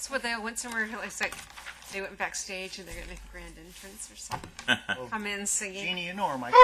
So what, they all went somewhere, it's like, they went backstage and they're gonna make a grand entrance or something. Come in singing. Jeannie, you know her mic.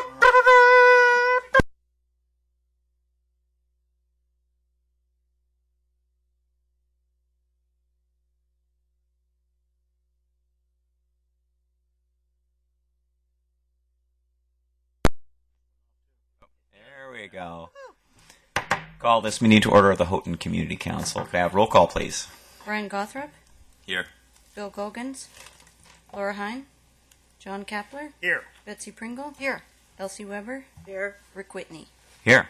There we go. Call this meeting to order of the Houghton Community Council. Could I have roll call, please? Brian Gothrop, Here. Bill Gogans, Laura Hine, John Kapler, Here. Betsy Pringle, Here. Elsie Weber, Here. Rick Whitney. Here.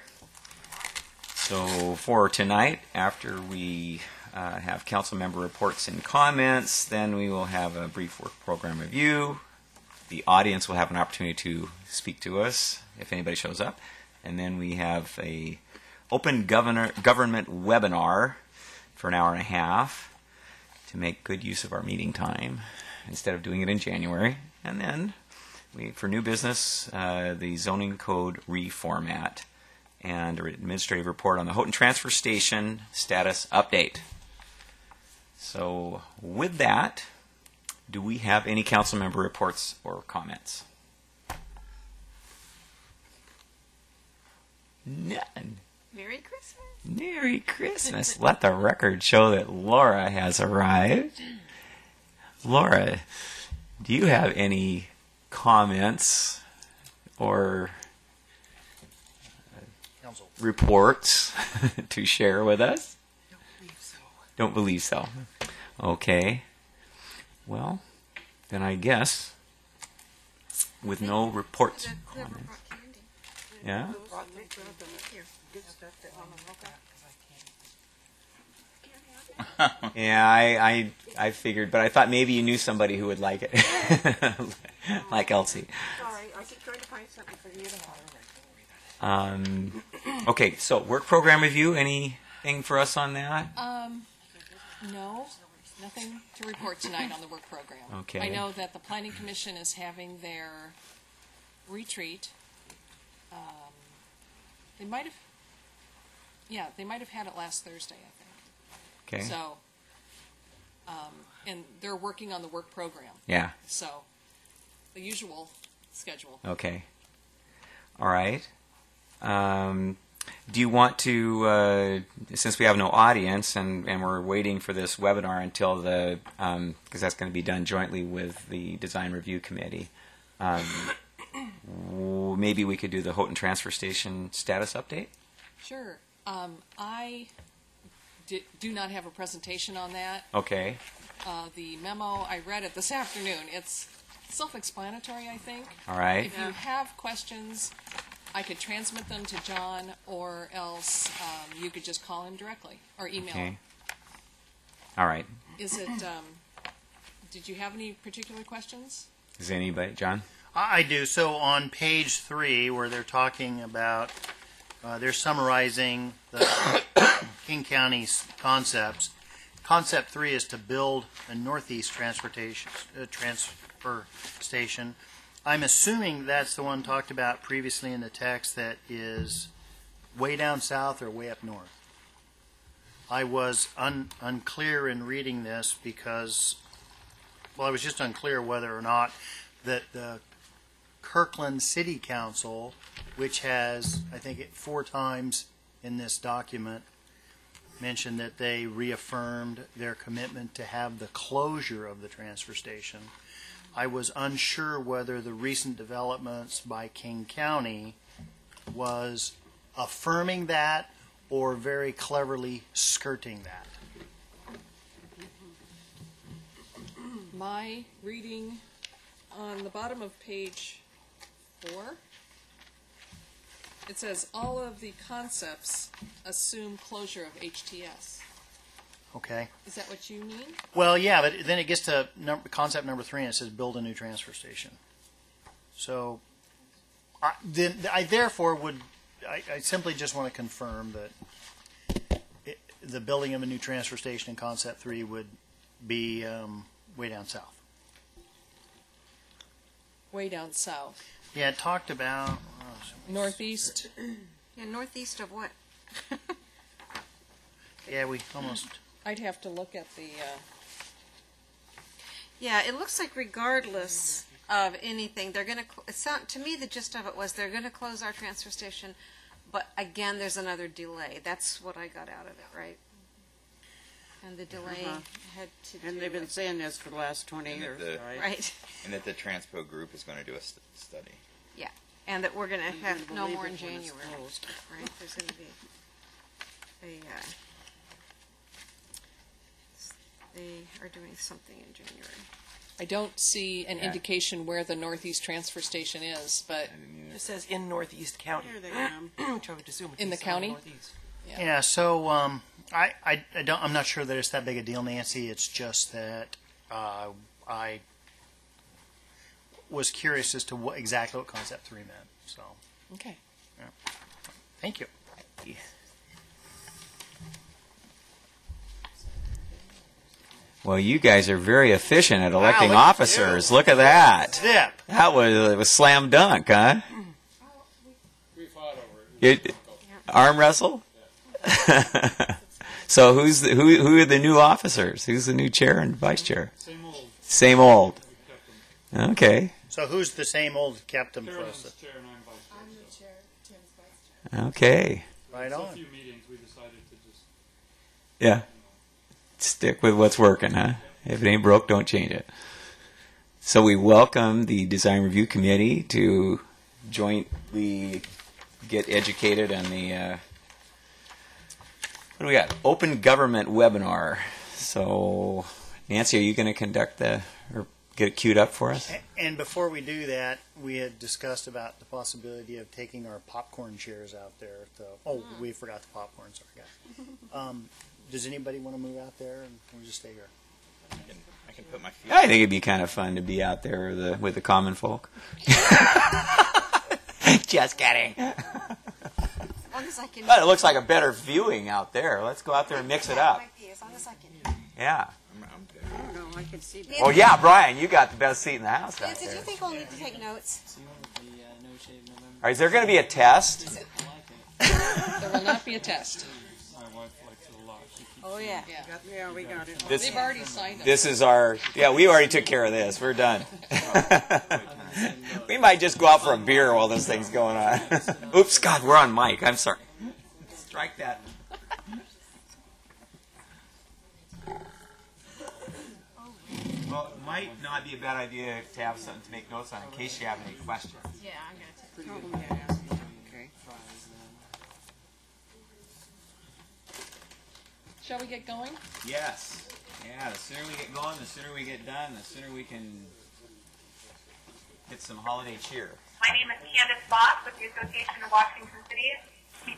So for tonight, after we have council member reports and comments, then we will have a brief work program review. The audience will have an opportunity to speak to us if anybody shows up. And then we have a open government webinar for an hour and a half to make good use of our meeting time instead of doing it in January. And then for new business, the zoning code reformat and an administrative report on the Houghton Transfer Station status update. So with that, do we have any council member reports or comments? None. Merry Christmas. Merry Christmas. Let the record show that Laura has arrived. Laura, do you have any comments or Council. reports to share with us? Don't believe so. Don't believe so. Okay. Well, then I guess with no reports. Whoever brought candy. Yeah? Brought them here. Yeah, I figured, but I thought maybe you knew somebody who would like it, like Elsie. Sorry, I keep trying to find something for you to Okay, so work program review. Anything for us on that? No, nothing to report tonight on the work program. Okay. I know that the Planning Commission is having their retreat. They might have had it last Thursday, I think. Okay. So, and they're working on the work program. Yeah. So, the usual schedule. Okay. All right. Do you want to, since we have no audience and we're waiting for this webinar until because that's going to be done jointly with the Design Review Committee, maybe we could do the Houghton Transfer Station status update? Sure. I do not have a presentation on that. Okay. The memo, I read it this afternoon. It's self-explanatory, I think. All right. If you have questions, I could transmit them to John, or else you could just call him directly or email him. Okay. All right. Is it, did you have any particular questions? Is anybody, John? I do. So on page 3, where they're talking about, they're summarizing the King County's concepts. Concept 3 is to build a northeast transfer station. I'm assuming that's the one talked about previously in the text that is way down south or way up north. I was unclear in reading this because, well, I was just unclear whether or not that the Kirkland City Council, which has, I think, 4 times in this document, mentioned that they reaffirmed their commitment to have the closure of the transfer station. I was unsure whether the recent developments by King County was affirming that or very cleverly skirting that. My reading on the bottom of page 4, it says all of the concepts assume closure of HTS. Okay. Is that what you mean? Well, yeah, but then it gets to concept number 3, and it says build a new transfer station. So, I simply just want to confirm that the building of a new transfer station in concept 3 would be way down south. Way down south. Yeah, it talked about Northeast. Yeah, northeast of what? Yeah, we almost. I'd have to look at the Yeah, it looks like regardless of anything, they're going to, to me, the gist of it was they're going to close our transfer station, but again, there's another delay. That's what I got out of it, right? And the delay had to do And they've been with, saying this for the last 20 And years, the- right? right, And that the Transpo group is going to do a study. and that we're going to You have wouldn't no believe more it in when it's January, closed. right? There's going to be they are doing something in January. I don't see an Yeah. indication where the Northeast Transfer Station is, but It says in Northeast County. Here they come. Which I would assume would In be the somewhere county? Northeast. Yeah, so I'm not sure that it's that big a deal, Nancy. It's just that I was curious as to exactly what Concept 3 meant. So, okay. thank you. Well, you guys are very efficient at electing look at officers. Look at that. Zip. That was slam dunk, huh? You, arm wrestle? So who are the new officers? Who's the new chair and vice chair? Same old. Same old. We kept them. Okay. So who's the same old captain for Carolyn's us? chair and I'm vice chair. Okay. Right So a on. few meetings we decided to just Yeah. Stick with what's working, huh? If it ain't broke, don't change it. So we welcome the Design Review Committee to jointly get educated on the what do we got? Open Government Webinar. So, Nancy, are you going to conduct or get it queued up for us? And before we do that, we had discussed about the possibility of taking our popcorn chairs out there. We forgot the popcorn. Sorry, guys. Does anybody want to move out there, and we'll just stay here? I can put my feet. I think it'd be kind of fun to be out there with the common folk. Just kidding. As long as I can. But it looks like a better viewing out there. Let's go out there and mix it up. Might be, as long as I can. Yeah. I'm good. I don't know, I can see that. Oh yeah, Brian, you got the best seat in the house out Did you there. think we'll need to take notes? All right, is there going to be a test? There will not be a test. my wife likes it a lot. She keeps Oh, yeah. Yeah, we got it. This, They've already signed it. this is our. Yeah, we already took care of this. We're done. We might just go out for a beer while this thing's going on. Oops, God, we're on mic. I'm sorry. Strike that. Well, it might not be a bad idea to have something to make notes on in case you have any questions. Yeah, I'm going to take Okay. Shall we get going? Yes. Yeah, the sooner we get going, the sooner we get done, the sooner we can get some holiday cheer. My name is Candace Voss with the Association of Washington Cities. We've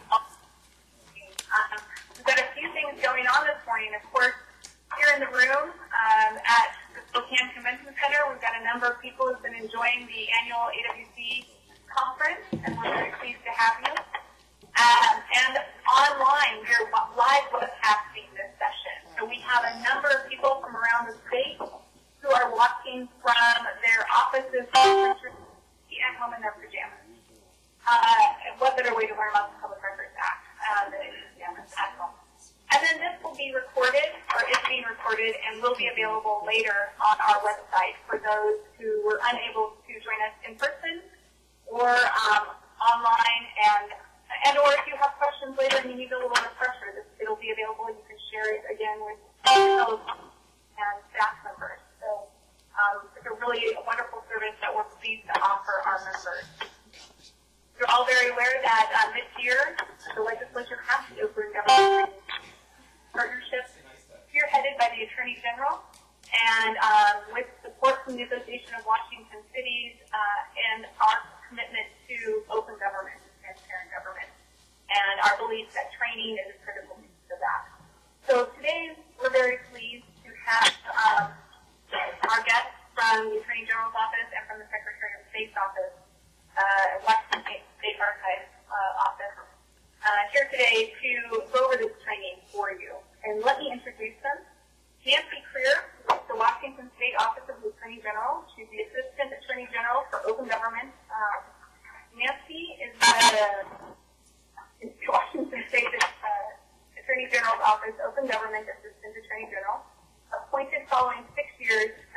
got a few things going on this morning. Of course, here in the room at the Spokane Convention Center, we've got a number of people who've been enjoying the annual AWC conference, and we're very pleased to have you. And online, we're live webcasting this session. So we have a number of people from around the state who are watching from their offices and home in their pajamas. What better way to learn about the Public Records Act than in pajamas at home? And then this will be recorded, or is being recorded, and will be available later on our website for those who were unable to join us in person or online, and or if you have questions later and you need a little refresher, it'll be available. You can share it again with fellow and staff members. So it's a really wonderful service that we're pleased to offer our members. You're all very aware that this year the legislature passed the Open Government Partnership spearheaded by the Attorney General, and with support from the Association of Washington Cities and our commitment to open government, transparent government, and our belief that training is a critical piece of that. So today we're very pleased to have our guests from the Attorney General's office and from the Secretary of State's office, Washington State Archives office, here today to go over this training for you. And let me introduce them. Nancy Creer, the Washington State Office of the Attorney General. She's the Assistant Attorney General for Open Government. Nancy is the Washington State Attorney General's Office Open Government Assistant Attorney General, appointed following 6 years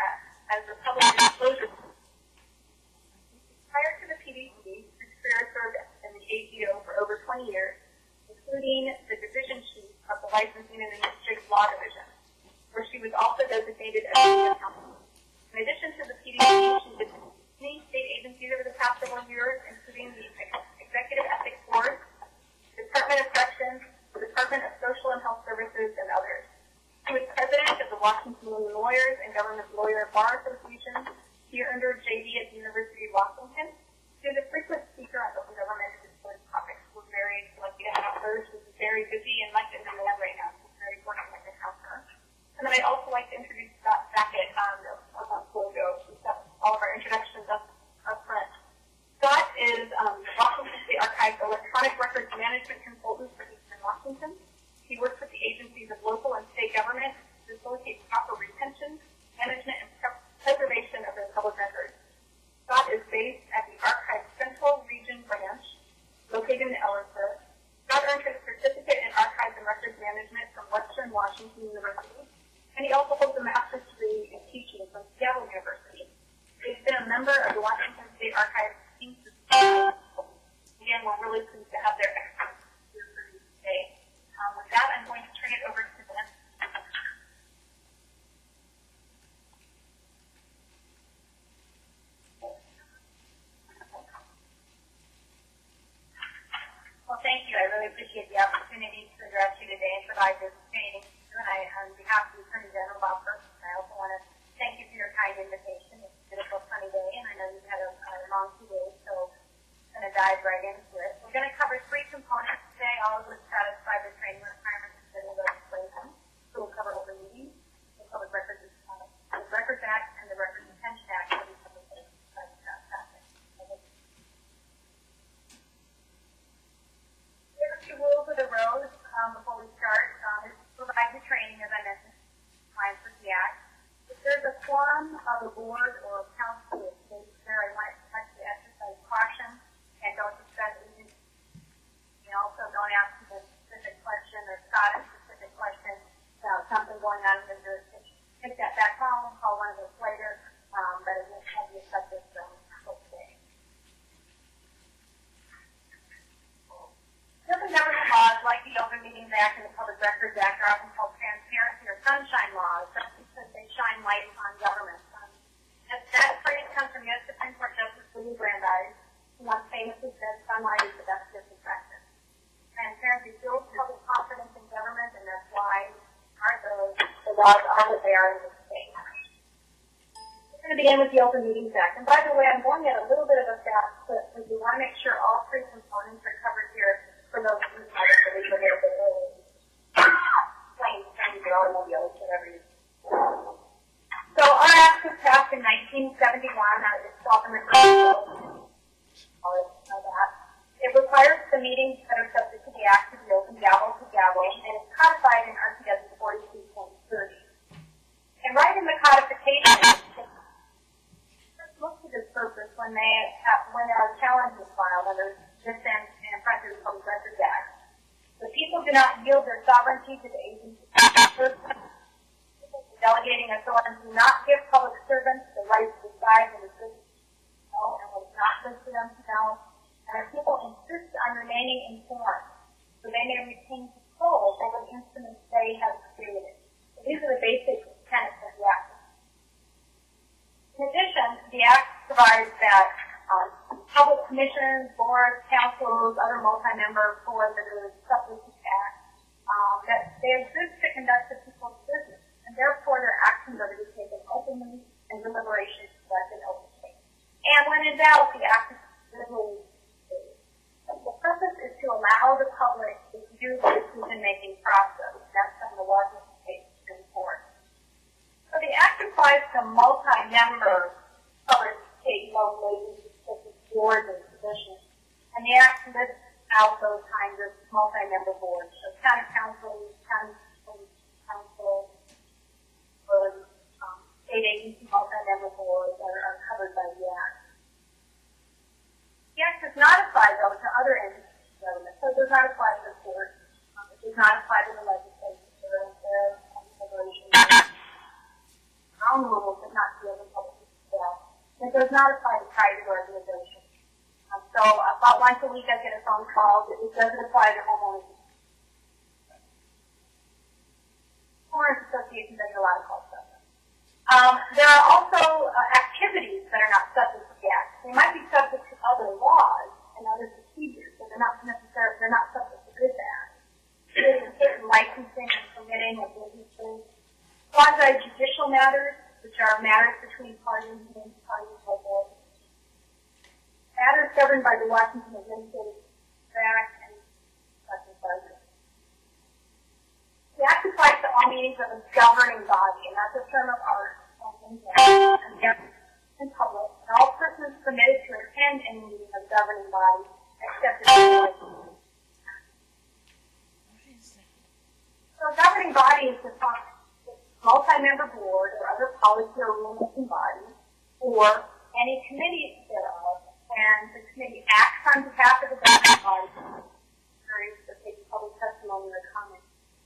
as the public disclosure. Prior to the PDC, Ms. Ferrer served in the AGO for over 20 years, including the division chief of the Licensing and Administrative Law Division, where she was also designated as senior counsel. In addition to the PDC, she did many state agencies over the past several years, including the Executive Ethics Board, Department of Corrections, the Department of Social and Health Services, and others. She was president of the Washington Women Lawyers and Government Lawyer Bar Association. She earned her JD at the University of Washington. She was a frequent speaker on open government and disability topics. We're very lucky to have her. She's very busy and much in demand right now. She's very fortunate to have her. And then I'd also like to introduce Scott Sackett a month ago. We've got all of our introductions up front. Scott is the Washington State Archives electronic records management consultant for Eastern Washington. He works with the agencies of local and state government to facilitate proper retention, management, and preservation of their public records. Scott is based at the Archives Central Region Branch, located in Ellisburg. Scott earned his certificate in Archives and Records Management from Western Washington University, and he also holds a master's degree in teaching from Seattle University. He's been a member of the Washington State Archives team since again, we're really pleased to have their experts here for you today. With that, I'm going to turn it over to Ben. Well, thank you. I really appreciate the opportunity to address you today and provide this training. And on behalf of the Attorney General, Bob Person, I also want to thank you for your kind invitation. It's a beautiful sunny day, and I know you've had a long 2 days, so I'm going to dive right into it. We're going to cover 3 components today, all of which satisfy the training requirements of federal legislation. So we'll cover open meetings, the Public Records Act, and the Records Retention Act. There are 2 rules of the road before we start. This provides the training, as I mentioned, compliance with the Act. If there's a quorum of a board or a council that states there, I want to exercise caution and don't discuss anything. You also don't ask a specific question or Scott a specific question about something going on in the jurisdiction. Take that back home, call one of us later, but it won't have the effect of today. Certain government laws, like the Open Meetings Act and the Public Records Act, are often called transparency or sunshine laws. That's because they shine light on government. That phrase comes from U.S. Supreme Court Justice William Brandeis, who once famously said, "Sunlight is the best disinfectant." Transparency builds public confidence in government, and that's why the laws are what they are in this state. We're going to begin with the Open Meetings Act. And by the way, I'm going at a little bit of a fast clip because we want to make sure all 3 components are covered here for those who might have to leave a little bit early. Planes, trains, or automobiles, whatever you So our act was passed in 1971. It's often referred to. It requires the meetings that are subject to the act to be open gavel to gavel, and it's codified in RCW 42.30. And right in the codification, look to this purpose when there are challenges filed under this and in front of the Public Records Act. The people do not yield their sovereignty to the agency. Delegating authority do not give public servants the right to decide when the citizens know and what is not good for them to know. And our people insist on remaining informed, so they may retain control over the instruments they have created. So these are the basic tenets of the Act. In addition, the Act provides that public commissions, boards, councils, other multi-member boards that are subject to the Act, that they exist to conduct the people's business, and therefore their actions are to be taken openly and deliberations conducted openly. And when in doubt, the Act is legally. The purpose is to allow the public to view the decision-making process. That's from the Washington State Supreme Court. So the Act applies to multi-member public state local agencies such as boards and commissions. And the Act lists out those kinds of multi-member boards. So county councils, county councils, state agency multi-member boards are covered by the Act. The Act does not apply, though, to other entities of government. So it does not apply to the court. It does not apply to the legislature. There are deliberations. Our own rules, but not to the other public does not apply to private organizations. So about once a week I get a phone call that it doesn't apply to homeowners. Homeowners associations, I get a lot of calls about that. There are also activities that are not subject to the Act. They might be subject to other laws and other procedures, but they're not subject to this Act. Certain licensing and permitting of businesses, quasi-judicial matters, which are matters between parties and parties like that. Matters governed by the Washington Administrative Act and such and such. The Act applies to all meetings of a governing body, and that's a term of art in public, and all persons permitted to attend any meeting of governing body except as So a governing body is defined as a multi-member board or other policy or rule-making body, or any committee thereof, and the committee acts on behalf of the governing body or takes public testimony or comment.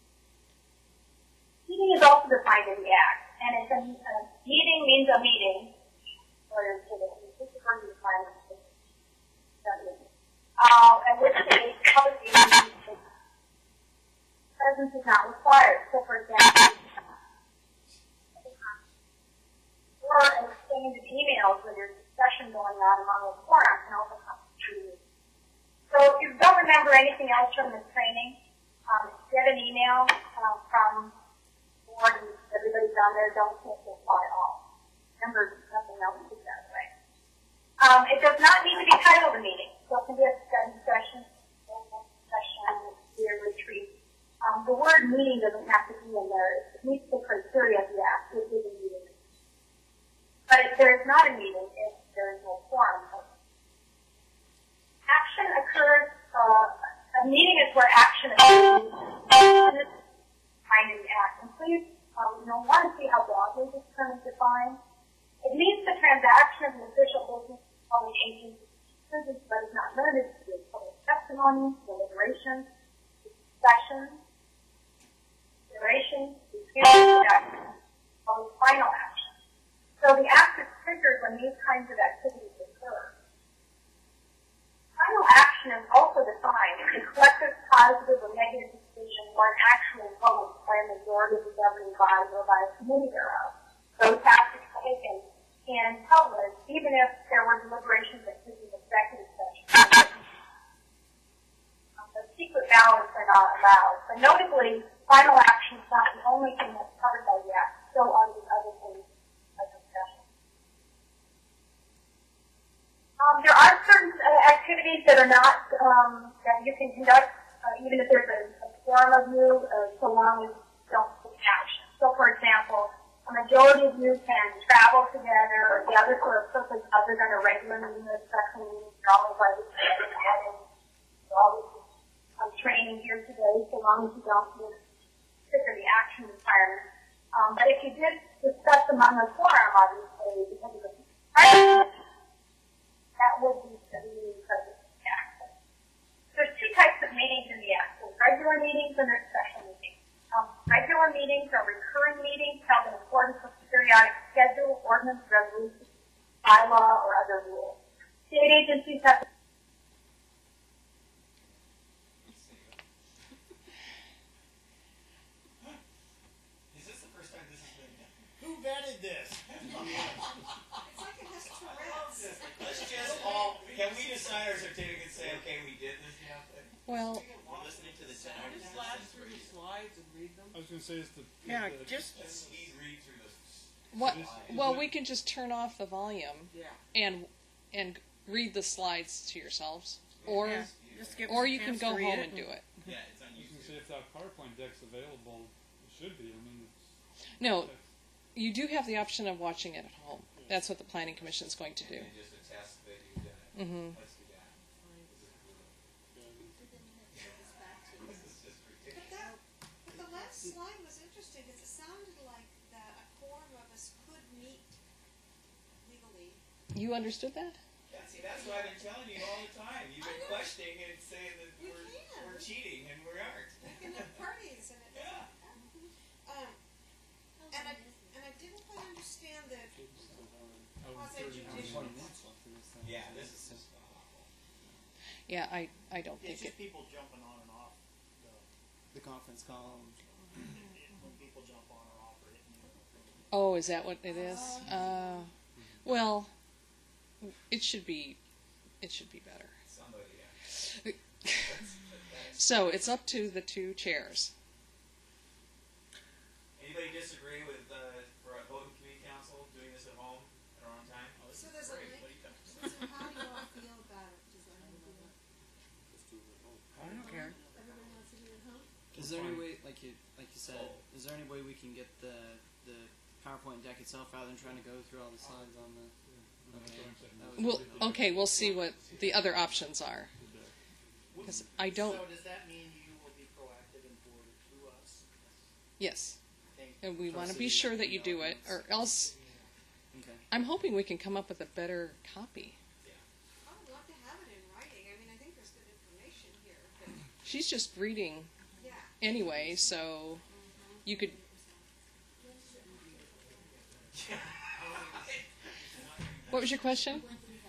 Meeting is also defined in the Act, and it's a meeting means a meeting, or to the requirements of at which a public meeting presence is not required. So, for example, or an exchange of emails when there's discussion going on among a forum can also constitute. So, if you don't remember anything else from this training, get an email from the board and everybody's on there. Don't think to apply all. Remember, nothing else is that way. It does not need to be titled a meeting. So, it can be a study session, a retreat. The word meeting doesn't have to be in there. It meets the criteria of the Act. It is a meeting. But if there is not a meeting, if there is no quorum, action occurs, a meeting is where action occurs in the Act. And please, you'll want to see how broadly this term is defined. It means the transaction of an official business of an agency, but is not limited to public testimony, deliberations, discussions, on final action. So the Act is triggered when these kinds of activities occur. Final action is also defined as a collective positive or negative decision or an actual vote by a majority of the governing body or by a committee thereof. Those have to be taken in public, even if there were deliberations that could be executive session. The secret ballots are not allowed. But notably, final action is not the only thing that's covered by the Act. So are the other things like discussion. There are certain activities that are not, that you can conduct, even if there's a quorum of you, so long as you don't take action. So, for example, a majority of you can travel together or gather for a purpose other than a regular meeting or special meeting. You're all invited to training here today, so long as you don't trigger the action requirement. But if you did discuss among the quorum, obviously, because of the private, that would be the meeting subject to the Act. There's two types of meetings in the Act. There's regular meetings and there's special meetings. Regular meetings are recurring meetings held in accordance with periodic schedule, ordinance, resolution, bylaw, or other rules. State agencies have to vetted this. Let's just all, can we just sign our certificate and say, okay, we did this now? Well, We're listening to the Just flash through the slides and read them. I was going to say, is the just Speed read through this. what? Well, we can just turn off the volume Yeah. and read the slides to yourselves, or yeah, just give us or a you can chance go to read home it and do it. Yeah, it's on I was going to YouTube. say, if that PowerPoint deck's available, it should be. I mean, it's, No, you do have the option of watching it at home. That's what the Planning Commission is going to do. And just attest that you've done it. Mm-hmm. Let's do that. This is just ridiculous. But the last slide was interesting because it sounded like that a quorum of us could meet legally. You understood that? Yeah, see, that's what I've been telling you all the time. You've been questioning and saying that We we're can. cheating, and we aren't. We can have parties and it Yeah. and I didn't quite understand the quasi-judicial Yeah, I don't It's think just it. people jumping on and off The conference call. when people jump on or off or hitting you. Oh, is that what it is? Well, it should be better. Somebody, yeah. So it's up to the two chairs. Anybody disagree with for a voting committee council doing this at home at our own time? So there's a link. So how do you all feel about it? Does anyone do it? I don't care. Everybody wants to do it at home? Is there any way, like you said, is there any way we can get the PowerPoint deck itself rather than trying to go through all the slides on the? Okay. That would Well, be- okay, we'll see what the other options are. Because I don't. So does that mean you will be proactive and forward it to us? Yes, Thank and we want to be sure that you do it, or else Okay. I'm hoping we can come up with a better copy. I would love to have it in writing. I mean, I think there's good information here. But She's just reading yeah. anyway, so you could. What was your question?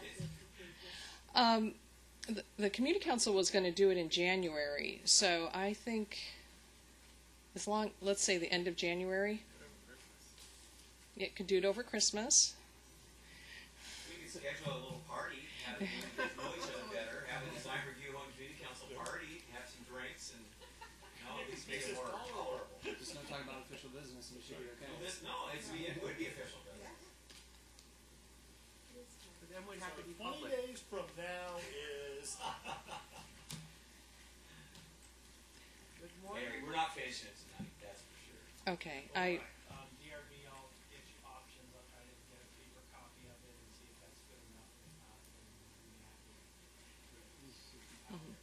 The community council was going to do it in January, so I think let's say the end of January. It could do it over Christmas. We could schedule a little party, have it get to know each other better, have a design review on community council party, have some drinks, and at least make it more tolerable. Just not talking about official business, and we should be okay. It would be official business. But then we'd have to be 20 public. days from now is. Good morning. Anyway, we're not finishing it tonight, that's for sure. Okay, DRB, I'll get you options. I'll try to get a paper copy of it and see if that's good enough. If not, then we have to.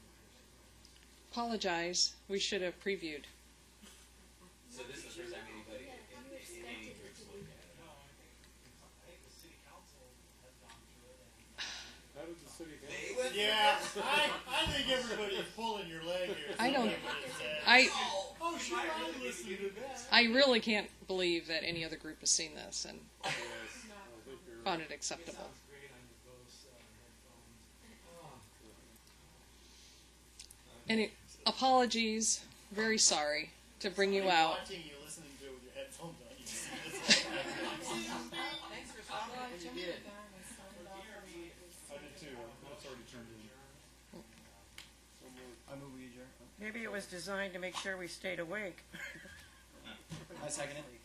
apologize. We should have previewed. So this is the first time anybody in any groups looked at it. No, I think the city council has gone through it. How did the city go? They went Yeah, I think everybody's pulling your leg here. I don't- Somebody said, I Oh, sure, I listened to that. I really can't believe that any other group has seen this and found it acceptable. Great on your Bose headphones. Any apologies. Very sorry to bring you out. Watching you listening to it with your headphones on. You see this. I did too. That's already turned in. I move we adjourn. Maybe it was designed to make sure we stayed awake. I second it.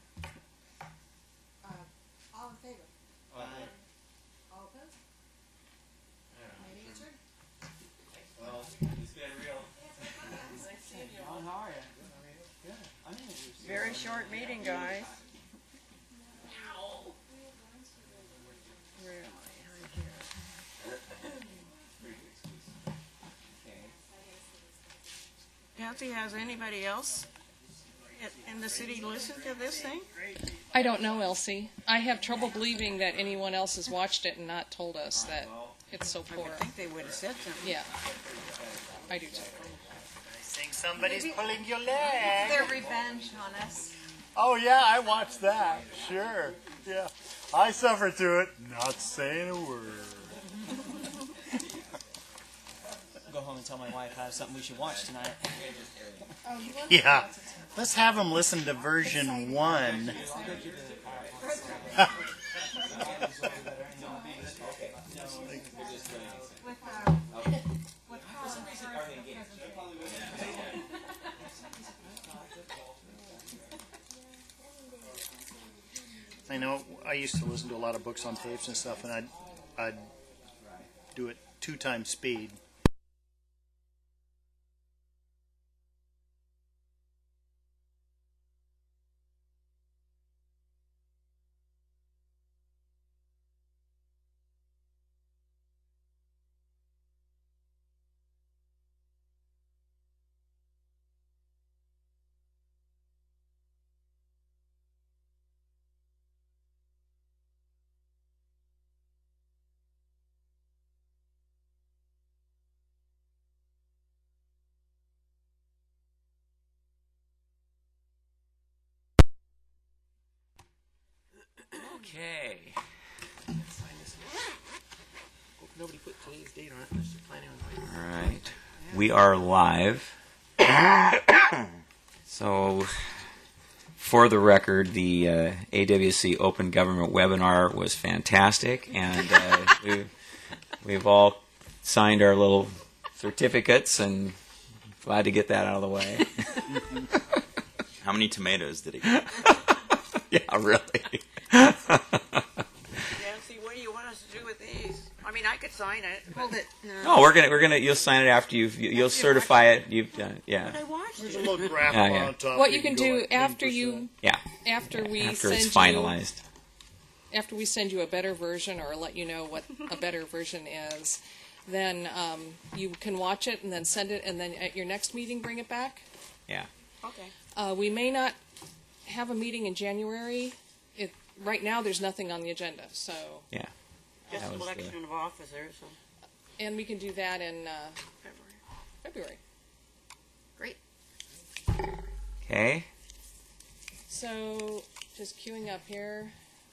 All in favor? Aye. All opposed? Meeting adjourned. Well, it's been real. John, how are you? Good. I didn't know you were Very short meeting, guys. Really? Nancy, has anybody else in the city listened to this thing? I don't know, Elsie. I have trouble believing that anyone else has watched it and not told us that it's so I poor. would think they would have said something. Yeah, I do too. I think somebody's pulling your leg. Their revenge on us. Oh yeah, I watched that. Sure. Yeah. I suffered through it, not saying a word. Go home and tell my wife I have something we should watch tonight. Yeah. Let's have them listen to version 1. I know I used to listen to a lot of books on tapes and stuff, and I'd do it 2 times speed. Okay. Nobody put today's date on it. Unless you're planning on waiting. All right. We are live. So, for the record, the AWC Open Government webinar was fantastic, and we've all signed our little certificates, and glad to get that out of the way. How many tomatoes did he get? Yeah, really. Nancy, what do you want us to do with these? I mean, I could sign it. Hold it. No, we're gonna. You'll sign it after you'll certify it. You've done it. Yeah. I watched There's a it. little graph Yeah, yeah. on top. What that you can go do like after 10%. you Yeah. after we After send it's finalized. after we send you a better version or let you know what a better version is, then you can watch it and then send it, and then at your next meeting bring it back. Yeah. Okay. We may not have a meeting in January. Right now, there's nothing on the agenda, so Yeah. Just That was the- election of officers. So. and we can do that in February. February. Great. Okay. So just queuing up here.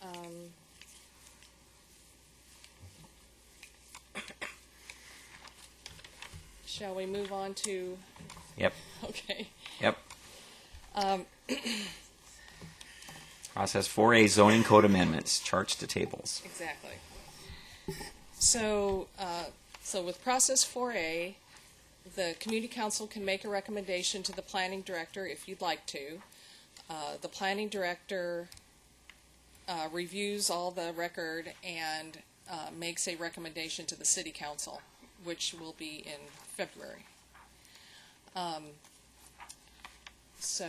Shall we move on to? Yep. Okay. Yep. Process 4A zoning code amendments, charts to tables. Exactly. So, so with process 4A, the community council can make a recommendation to the planning director if you'd like to. The planning director reviews all the record and makes a recommendation to the city council, which will be in February. So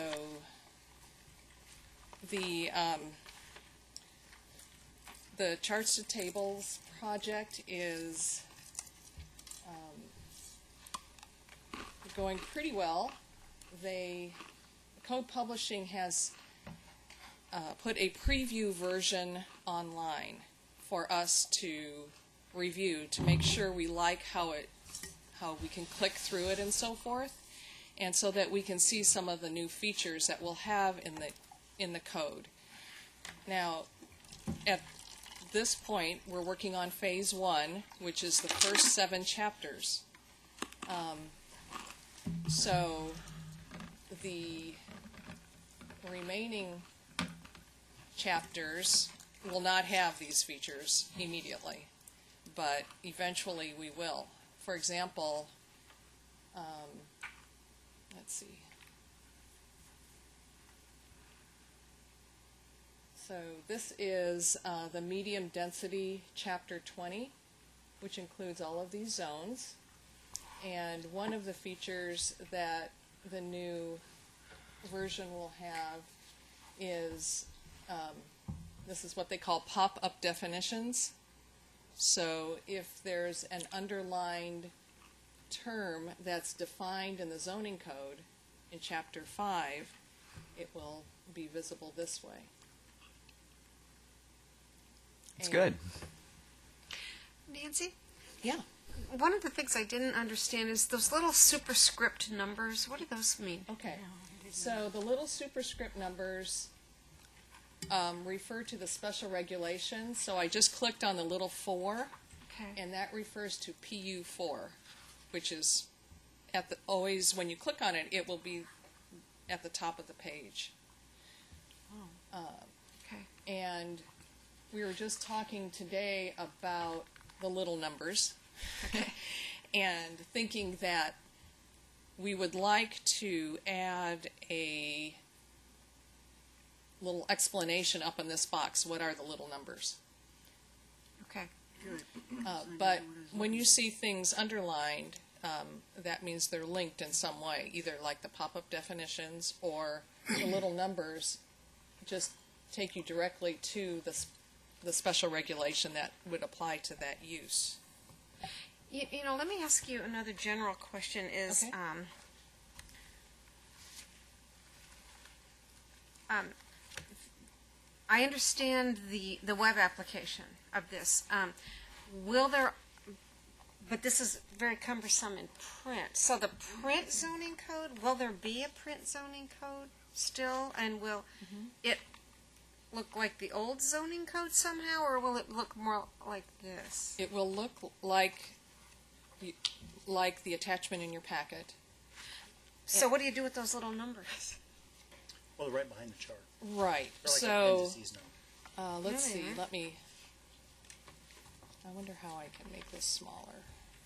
the charts to tables project is going pretty well. Code Publishing has put a preview version online for us to review to make sure we like how we can click through it and so forth, and so that we can see some of the new features that we'll have in the code. Now, at this point, we're working on phase 1, which is the first 7 chapters. So the remaining chapters will not have these features immediately, but eventually we will. For example, let's see. So this is the medium density chapter 20, which includes all of these zones. And one of the features that the new version will have is, this is what they call pop-up definitions. So if there's an underlined term that's defined in the zoning code in chapter 5, it will be visible this way. It's good. Nancy, Yeah. one of the things I didn't understand is those little superscript numbers. What do those mean? Okay. So the little superscript numbers refer to the special regulations. So I just clicked on the little 4, Okay. and that refers to PU4, which is always when you click on it, it will be at the top of the page. Okay. And we were just talking today about the little numbers and thinking that we would like to add a little explanation up in this box. What are the little numbers? Okay. But when you see things underlined, that means they're linked in some way, either like the pop-up definitions or the little numbers just take you directly to the special regulation that would apply to that use. You know, let me ask you another general question is, Okay. I understand the web application of this. Will there, but this is very cumbersome in print. So the print zoning code, will there be a print zoning code still? And will look like the old zoning code somehow, or will it look more like this? It will look like the attachment in your packet. So what do you do with those little numbers? Well, right behind the chart. Right. They're like So appendices now. let's No, they see. aren't. Let me. I wonder how I can make this smaller.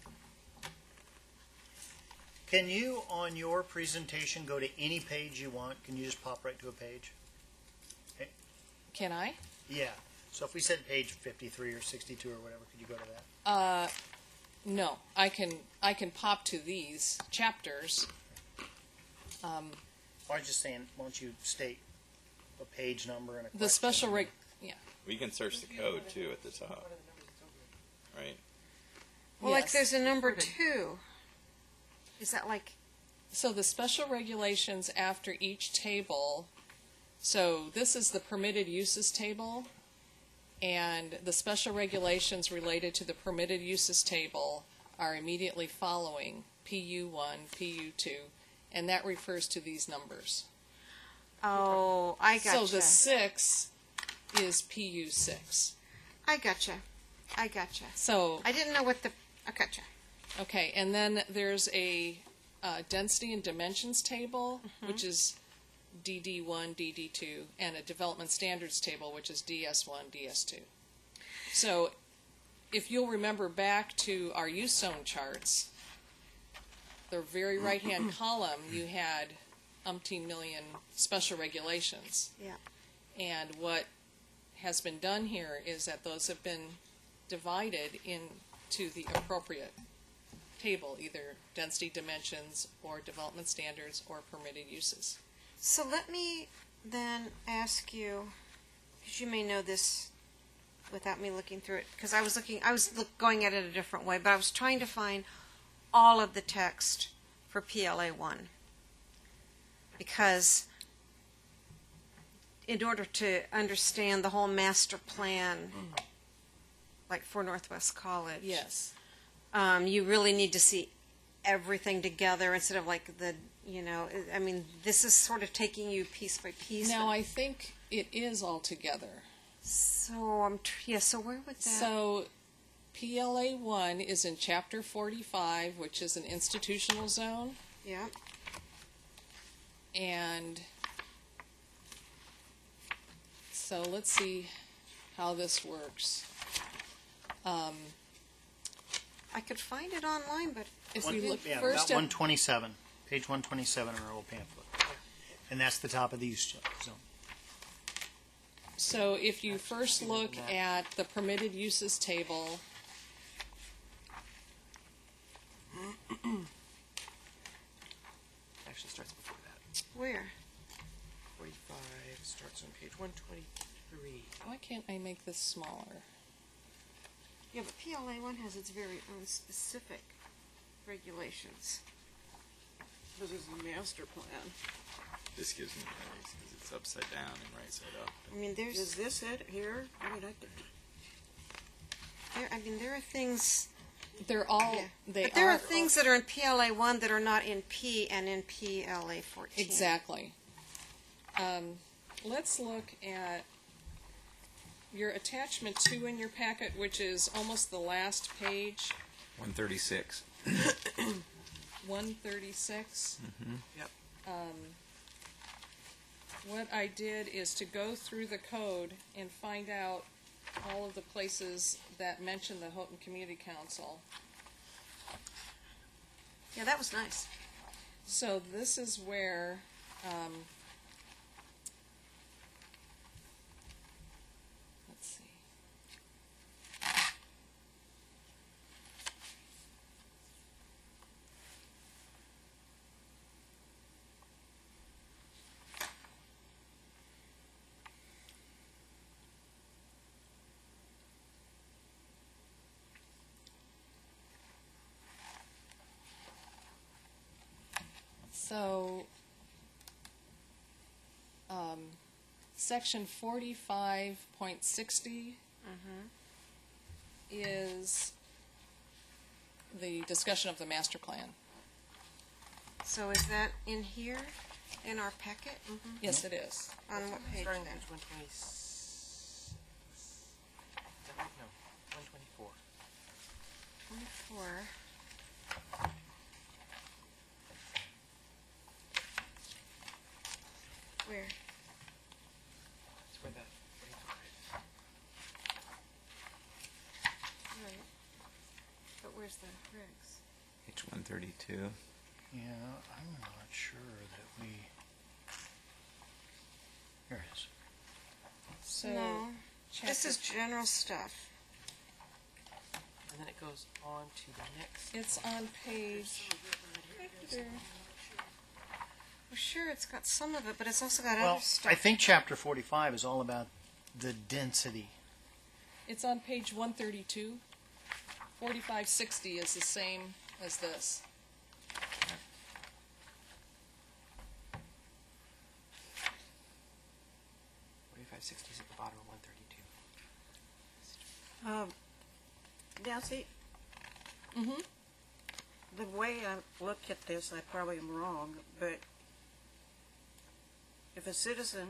Can you, on your presentation, go to any page you want? Can you just pop right to a page? Can I? Yeah. So if we said page 53 or 62 or whatever, could you go to that? No. I can pop to these chapters. I was just saying, why don't you state a page number and a question? The special yeah. We can search the code too at the top, right? Well, like Yes. there's a number 2. Is that like, So the special regulations after each table, so this is the permitted uses table, and the special regulations related to the permitted uses table are immediately following PU1, PU2, and that refers to these numbers. oh, I gotcha. So the 6 is PU6. I gotcha. I gotcha. So, I didn't know what the, I gotcha. okay, and then there's a density and dimensions table, which is DD1, DD2, and a development standards table, which is DS1, DS2. So if you'll remember back to our use zone charts, the very right-hand column, you had umpteen million special regulations. Yeah. And what has been done here is that those have been divided into the appropriate table, either density dimensions or development standards or permitted uses. So let me then ask you, because you may know this without me looking through it, because I was going at it a different way, but I was trying to find all of the text for PLA 1. Because in order to understand the whole master plan, like for Northwest College, Yes. you really need to see everything together instead of like I mean, this is sort of taking you piece by piece. Now, I think it is all together. So so where would that? So PLA 1 is in Chapter 45, which is an institutional zone, Yeah. and so let's see how this works. I could find it online, but If One- we look yeah, first about at 127, page 127 in our old pamphlet. And that's the top of the use zone. So if you first look at the permitted uses table, Actually starts before that. where? 45 starts on page 123. why can't I make this smaller? Yeah, but PLA 1 has its very own specific regulations. This is the master plan. This gives me headaches because it's upside down and right side up. I mean, Is there's this it here? I mean, there are things. They're all, Yeah. they But there are things that are in PLA 1 that are not in P and in PLA 14. Exactly. Let's look at your attachment 2 in your packet, which is almost the last page, 136. 136. Yep. What I did is to go through the code and find out all of the places that mention the Houghton Community Council. Yeah, that was nice. So this is where, let's see. So, section 45.60 is the discussion of the master plan. So is that in here, in our packet? Yes, it is. On what page Starting then? page 126. 24. Where? That's where that 45. Right. But where's the regs? Page 132. Yeah, I'm not sure that we. Here it is. So No. This chapter- is general stuff. And then it goes on to the next. it's on page. Well, sure, it's got some of it, but it's also got Well, other stuff. I think chapter 45 is all about the density. It's on page 132. 4560 is the same as this. $45.60 is at the bottom of 132. Nancy, Mm-hmm. the way I look at this, I probably am wrong, but if a citizen,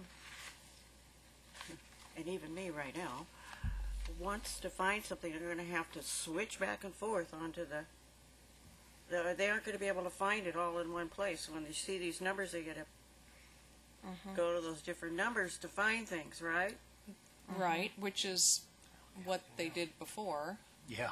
and even me right now, wants to find something, they're going to have to switch back and forth onto they aren't going to be able to find it all in one place. When they see these numbers, they got to go to those different numbers to find things, right? Right, which is what they did before. Yeah.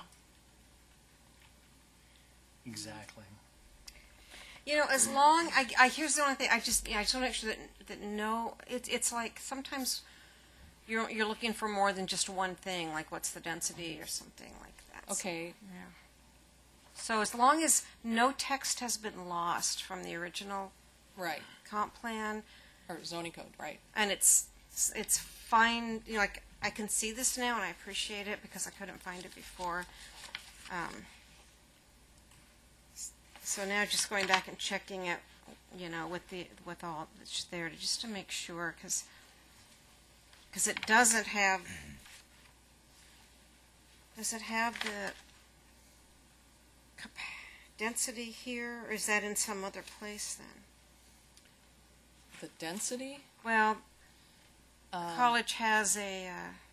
Exactly. You know, as long I here's the only thing I just want to make sure that no, it's like sometimes you're looking for more than just one thing, like what's the density or something like that. Okay. Yeah. So as long as no text has been lost from the original Right. comp plan, Or zoning code, right. and it's fine. You know, like I can see this now, and I appreciate it because I couldn't find it before. So now just going back and checking it, you know, with all that's there just to make sure, because it doesn't have. Does it have the density here, or is that in some other place then? The density? Well, college has a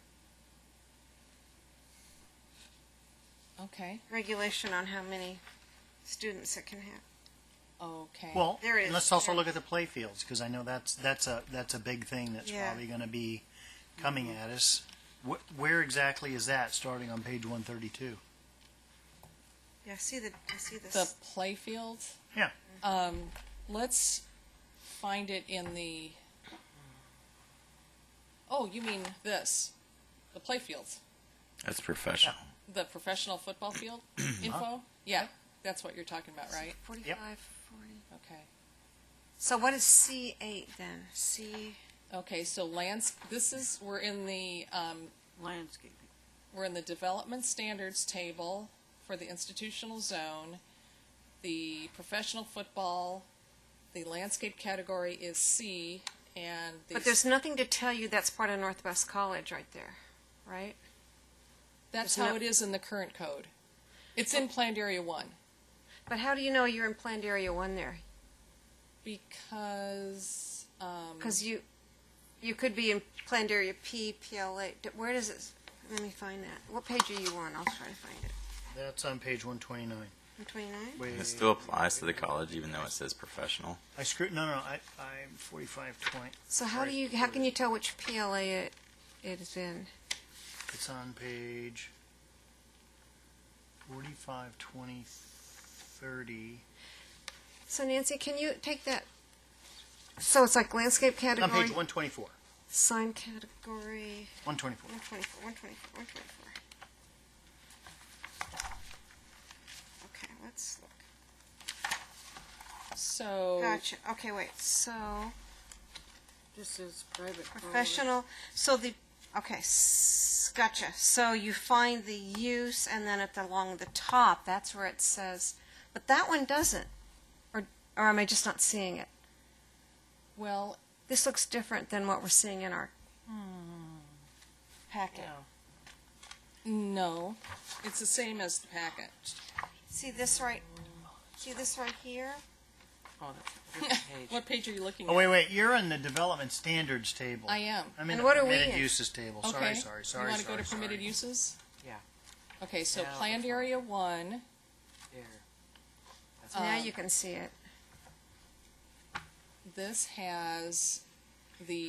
Okay. regulation on how many students it can have. Okay. Well, There it is. let's also There. look at the play fields, because I know that's a big thing that's Yeah. probably going to be coming at us. Where exactly is that, starting on page 132? Yeah, I see this. The play fields? Yeah. Let's find it in the. Oh, you mean this? The play fields? That's professional. The professional football field info? Yeah, that's what you're talking about, right? 45, 40. Okay. So what is C8 then? C. Okay, so we're in the Landscaping. we're in the development standards table for the institutional zone. The professional football, the landscape category is C, and the But there's nothing to tell you that's part of Northwest College right there, right? that's there's how no- it is in the current code. It's in planned area 1 But how do you know you're in planned area 1 there? because Because you could be in planned area P, PLA. Where does it? Let me find that. What page are you on? I'll try to find it. That's on page 129. 129. Wait, It still applies to the college, even though it says professional. I'm 4520. So how can you tell which PLA it is in? It's on page 45, 20, 30. So Nancy, can you take that? So it's like landscape On category, page 124. sign category, 124. 124. Okay, let's look. so Gotcha. Okay, wait. So This is private. professional. So gotcha. So you find the use, and then along the top, that's where it says. But that one doesn't. Or am I just not seeing it? well, This looks different than what we're seeing in our packet. no, it's the same as the packet. See this right here? Oh, that's a different page. What page are you looking Oh, at? wait. You're in the development standards table. I am. I'm in And the what are we permitted in? uses table. Okay. Sorry. You want to go to permitted uses? Yeah. Okay, so Yeah, planned before. area 1, There. That's Now you can see it. this has the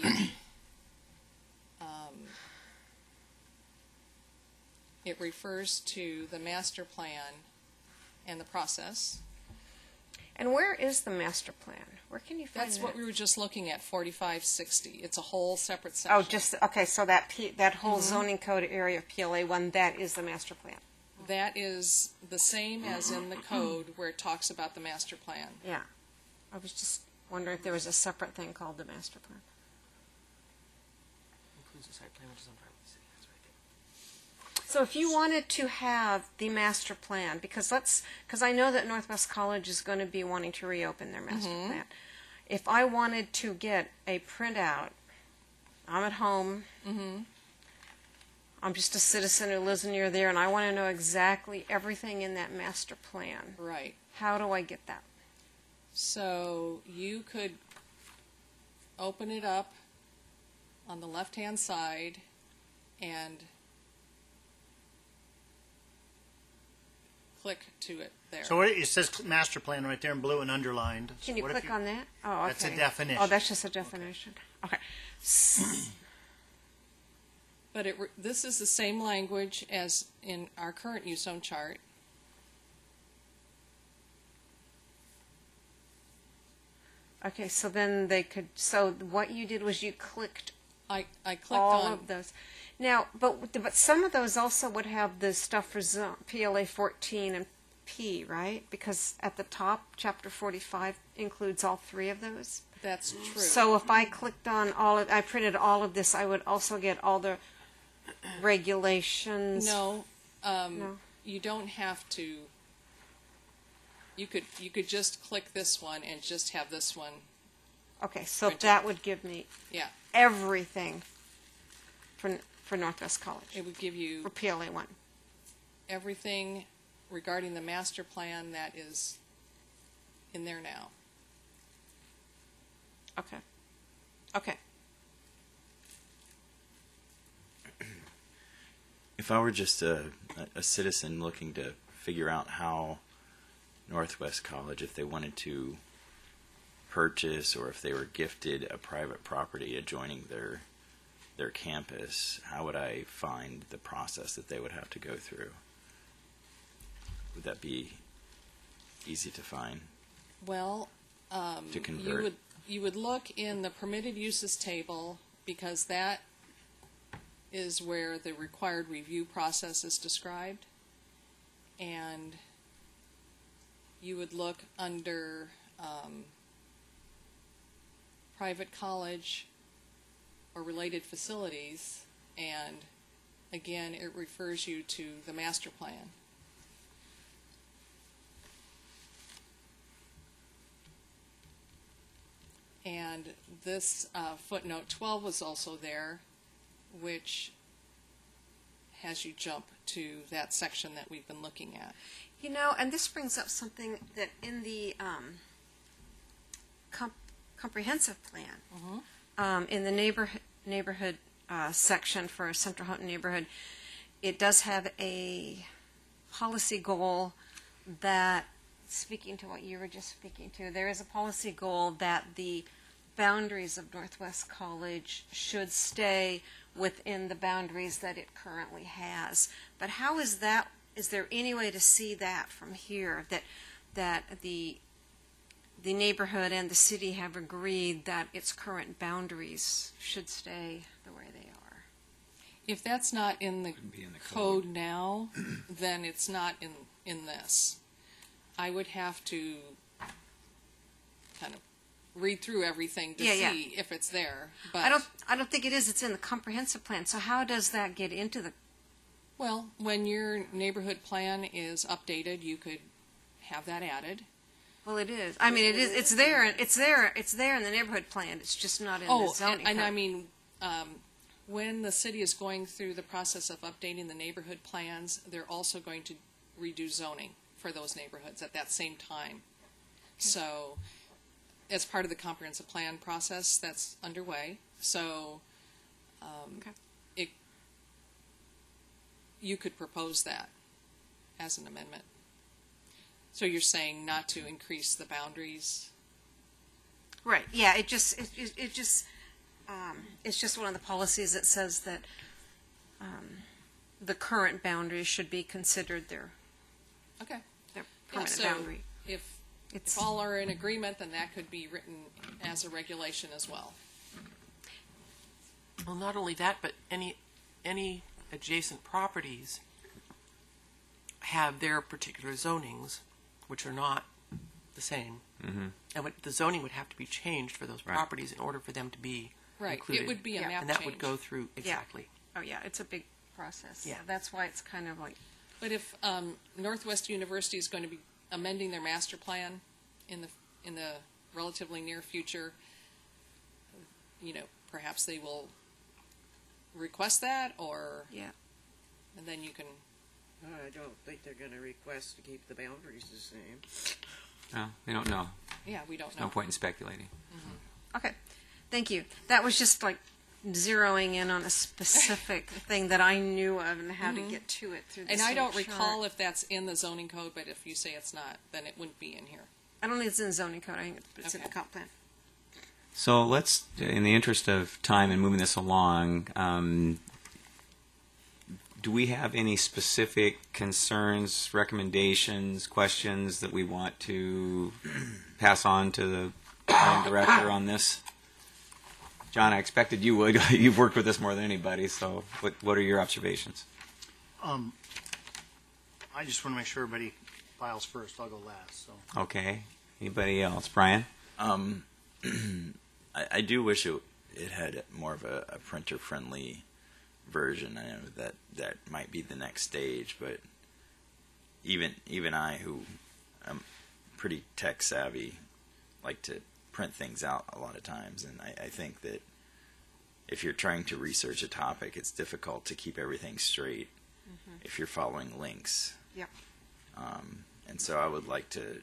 it refers to the master plan and the process. And where is the master plan? Where can you find That's that? what we were just looking at, 4560. It's a whole separate section. Oh, just, okay, so that whole zoning code area of PLA 1, that is the master plan. That is the same as in the code where it talks about the master plan. Yeah. I was just wondering if there was a separate thing called the master plan. includes the site plan, which is on file with the city. That's right there. So if you wanted to have the master plan, because I know that Northwest College is going to be wanting to reopen their master plan. If I wanted to get a printout, I'm at home. I'm just a citizen who lives near there, and I want to know exactly everything in that master plan. Right. How do I get that? So you could open it up on the left-hand side and click to it there. So it says master plan right there in blue and underlined. Can you What if click on that? Oh, okay. That's a definition. Oh, that's just a definition. Okay. But this is the same language as in our current use zone chart. Okay, so then so what you did was you clicked I clicked all on of those. Now, but some of those also would have the stuff for PLA 14 and P, right? Because at the top, Chapter 45 includes all three of those. That's true. So if I clicked on I printed all of this, I would also get all the regulations. No, No. you don't have to. You could just click this one and just have this one. Okay, so Printed. that would give me Yeah, everything for Northwest College, it would give for you PLA 1. everything regarding the master plan that is in there now. Okay. Okay. If I were just a citizen looking to figure out how Northwest College, if they wanted to purchase or if they were gifted a private property adjoining their campus, how would I find the process that they would have to go through? Would that be easy to find? Well, To convert. you would look in the permitted uses table because that is where the required review process is described, and you would look under private college or related facilities, and again, it refers you to the master plan. And this footnote 12 was also there, which has you jump to that section that we've been looking at. You know, and this brings up something that in the comprehensive plan, in the neighborhood section for Central Houghton neighborhood, it does have a policy goal that, speaking to what you were just speaking to, there is a policy goal that the boundaries of Northwest College should stay within the boundaries that it currently has. But how is that? Is there any way to see that from here, that the neighborhood and the city have agreed that its current boundaries should stay the way they are? If that's not in the Be in the code now, then it's not in this. I would have to kind of read through everything to Yeah. see if it's there. But I don't think it is. It's in the comprehensive plan. So how does that get into the? well, when your neighborhood plan is updated, you could have that added. Well, it is. I mean, it is. It's there. It's there. It's there in the neighborhood plan. It's just not in the Oh, zoning. and I code. mean, when the city is going through the process of updating the neighborhood plans, they're also going to redo zoning for those neighborhoods at that same time. So, as part of the comprehensive plan process that's underway, so Okay. you could propose that as an amendment. So you're saying not to increase the boundaries? Right. Yeah. It just it's just one of the policies that says that the current boundaries should be considered their Okay. permanent so boundary. If It's all are in agreement, then that could be written as a regulation as well. Well, not only that, but any adjacent properties have their particular zonings, which are not the same. Mm-hmm. And the zoning would have to be changed for those Right. properties in order for them to be Right. included. It would be a Yeah. map and that change. would go through exactly. Oh yeah, it's a big process. Yeah. That's why it's kind of like But if Northwest University is going to be amending their master plan in the relatively near future, perhaps they will request that, or yeah. and then you can. I don't think they're going to request to keep the boundaries the same. No, we don't know. Yeah, we don't There's know. no point in speculating. Okay. Thank you. That was just like zeroing in on a specific thing that I knew of and how to get to it through. And this I don't little recall chart. if that's in the zoning code, but if you say it's not, then it wouldn't be in here. I don't think it's in the zoning code. I think it's in the Okay. comp plan. So let's, in the interest of time and moving this along, do we have any specific concerns, recommendations, questions that we want to pass on to the planning director on this? John, I expected you would. You've worked with this more than anybody, so what are your observations? I just want to make sure everybody files first. I'll go last. So. Okay. Anybody else? Brian? I do wish it had more of a printer-friendly version. I know that might be the next stage, but even I, who am pretty tech savvy, like to print things out a lot of times, and I think that if you're trying to research a topic, it's difficult to keep everything straight if you're following links. Yep. And so I would like to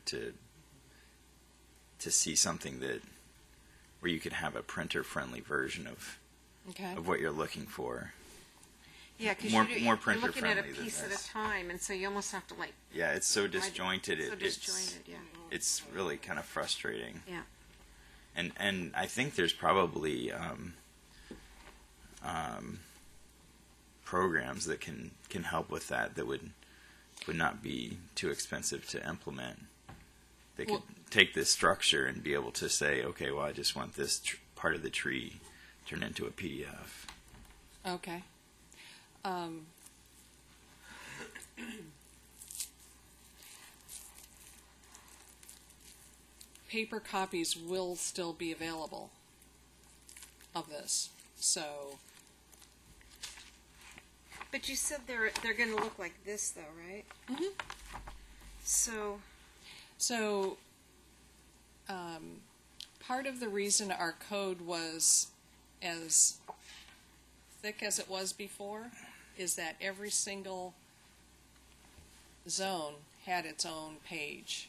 see something where you could have a printer-friendly version of what you're looking for. Yeah, because More you're looking printer-friendly at a than piece at this. a time, and so you almost have to like. Yeah, it's so disjointed. So disjointed. Yeah. It's really kind of frustrating. Yeah. And I think there's probably programs that can help with that would not be too expensive to implement. They could take this structure and be able to say, okay, well, I just want this part of the tree turned into a PDF. Okay. Paper copies will still be available of this, so. But you said they're going to look like this, though, right? Mhm. So. So, part of the reason our code was as thick as it was before is that every single zone had its own page.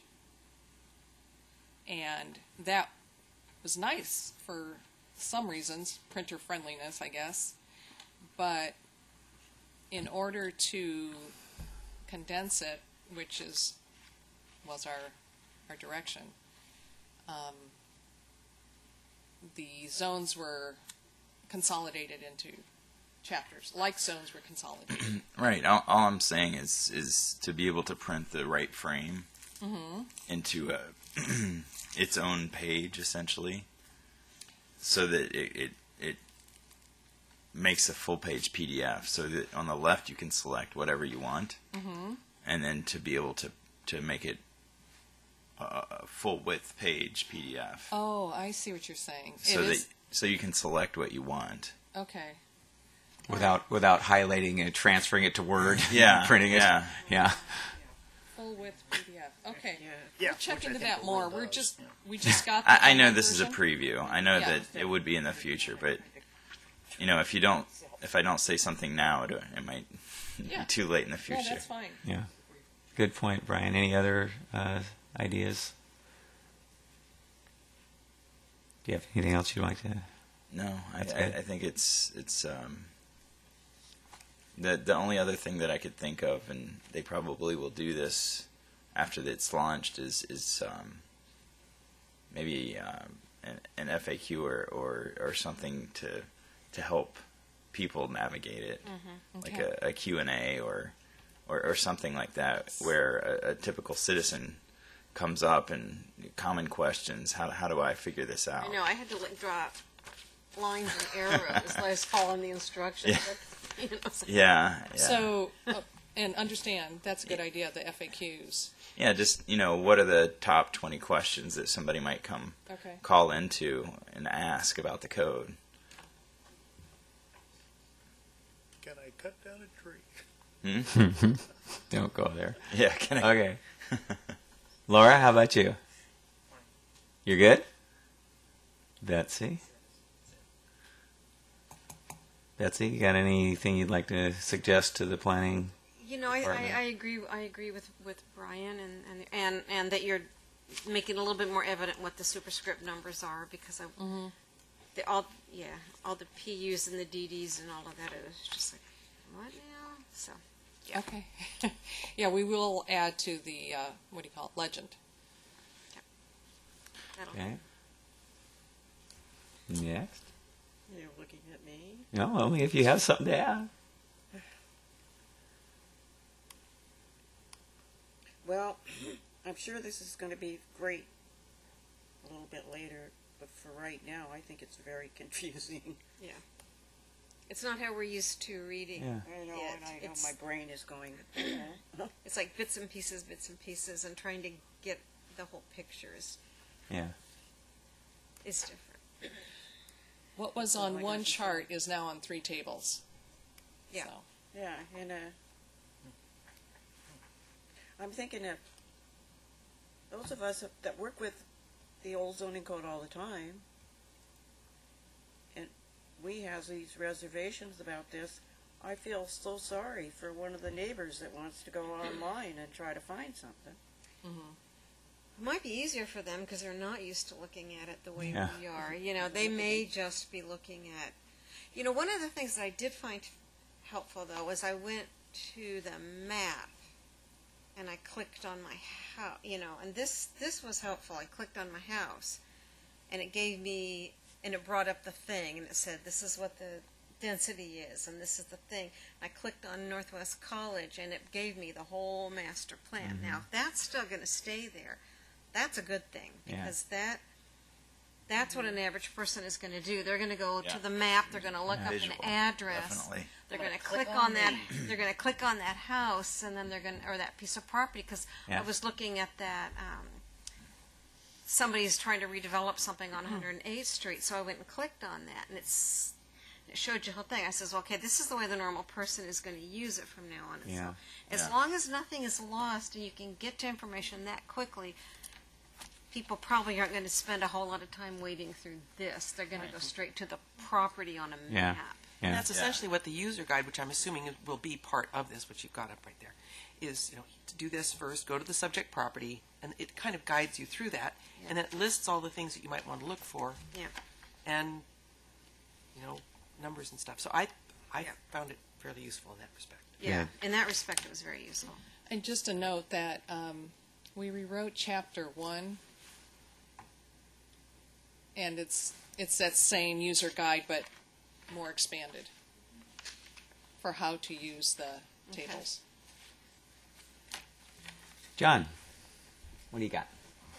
And that was nice for some reasons, printer friendliness, I guess. But in order to condense it, which was our direction, the zones were consolidated into chapters, like zones were consolidated. Right. All I'm saying is to be able to print the right frame into its own page, essentially, so that it makes a full page PDF. So that on the left you can select whatever you want, and then to be able to make it a full width page PDF. Oh, I see what you're saying. So you can select what you want. Okay. Without highlighting it, transferring it to Word, Yeah, printing it. yeah. Yeah. Full width PDF. Okay. Yeah. We'll check which I into think that the more. Word does. We just got the I know online this is a version. preview. I know Yeah. that it would be in the future, but if I don't say something now, it might Yeah. be too late in the Yeah, future. that's fine. Yeah. Good point, Brian. Any other ideas? Do you have anything else you'd like to? No, That's I good. think it's The only other thing that I could think of, and they probably will do this after it's launched, is maybe an FAQ or something to help people navigate it, like a Q&A or something like that, where a typical citizen comes up and common questions. How do I figure this out? I know, I had to draw lines and arrows. I was following the instructions. Yeah. But, you know, so- Yeah. So, and understand, that's a good idea, the FAQs. Yeah, just, what are the top 20 questions that somebody might call into and ask about the code? Can I cut down a tree? Don't go there. Yeah, can I? Okay. Laura, how about you? You're good? Betsy? Betsy, you got anything you'd like to suggest to the planning? You know, I department? agree with Brian and that you're making a little bit more evident what the superscript numbers are, because all the PUs and the DDs and all of that is just like, what now? So yeah. Okay. Yeah, we will add to the, legend. That'll Okay. Next. You're looking at me. No, only if you have something to add. Well, I'm sure this is going to be great a little bit later, but for right now, I think it's very confusing. Yeah. It's not how we're used to reading. Yeah. I know, it. and I know It's- my brain is going. It's like bits and pieces, and trying to get the whole picture is Yeah. different. What was Oh on my one gosh, it's chart is now on 3 tables. Yeah. So, Yeah, and I'm thinking of those of us that work with the old zoning code all the time, and we have these reservations about this. I feel so sorry for one of the neighbors that wants to go online and try to find something. It might be easier for them because they're not used to looking at it the way Yeah. we are. You know, they may just be looking at. You know, one of the things that I did find helpful though was I went to the map and I clicked on my house. You know, and this was helpful. I clicked on my house, and it gave me, and it brought up the thing, and it said this is what the density is, and this is the thing. I clicked on Northwest College, and it gave me the whole master plan. Now, if that's still going to stay there, that's a good thing, Yeah. because that's what an average person is going to do. They're going to go Yeah. to the map. They're going to look up Visual, an address. Definitely. They're going to click on that. They're going to click on that house, and then they're going or that piece of property. Because Yeah. I was looking at that. Somebody's trying to redevelop something on 108th Street, so I went and clicked on that, and it showed you the whole thing. I says, well, okay, this is the way the normal person is going to use it from now on. And Yeah. so, as Yeah. long as nothing is lost and you can get to information that quickly, people probably aren't going to spend a whole lot of time wading through this. They're going to go straight to the property on a Yeah. map. And Yeah. that's essentially what the user guide, which I'm assuming will be part of this, which you've got up right there, is to do this first, go to the subject property, and it kind of guides you through that, and then it lists all the things that you might want to look for, Yeah. and numbers and stuff. So I Yeah. found it fairly useful in that respect. Yeah. In that respect, it was very useful. and just a note that we rewrote Chapter 1, and it's that same user guide, but more expanded for how to use the tables. John, what do you got?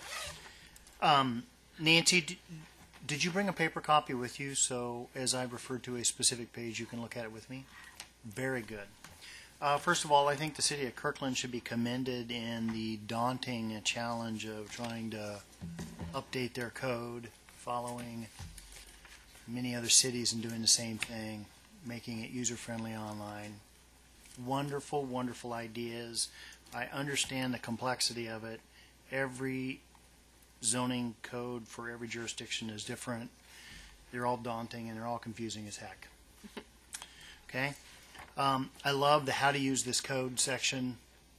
Nancy, did you bring a paper copy with you so as I referred to a specific page, you can look at it with me? Very good. First of all, I think the city of Kirkland should be commended in the daunting challenge of trying to update their code, following many other cities and doing the same thing, making it user-friendly online. Wonderful, wonderful ideas. I understand the complexity of it. Every zoning code for every jurisdiction is different. They're all daunting and they're all confusing as heck. Okay? I love the how to use this code section.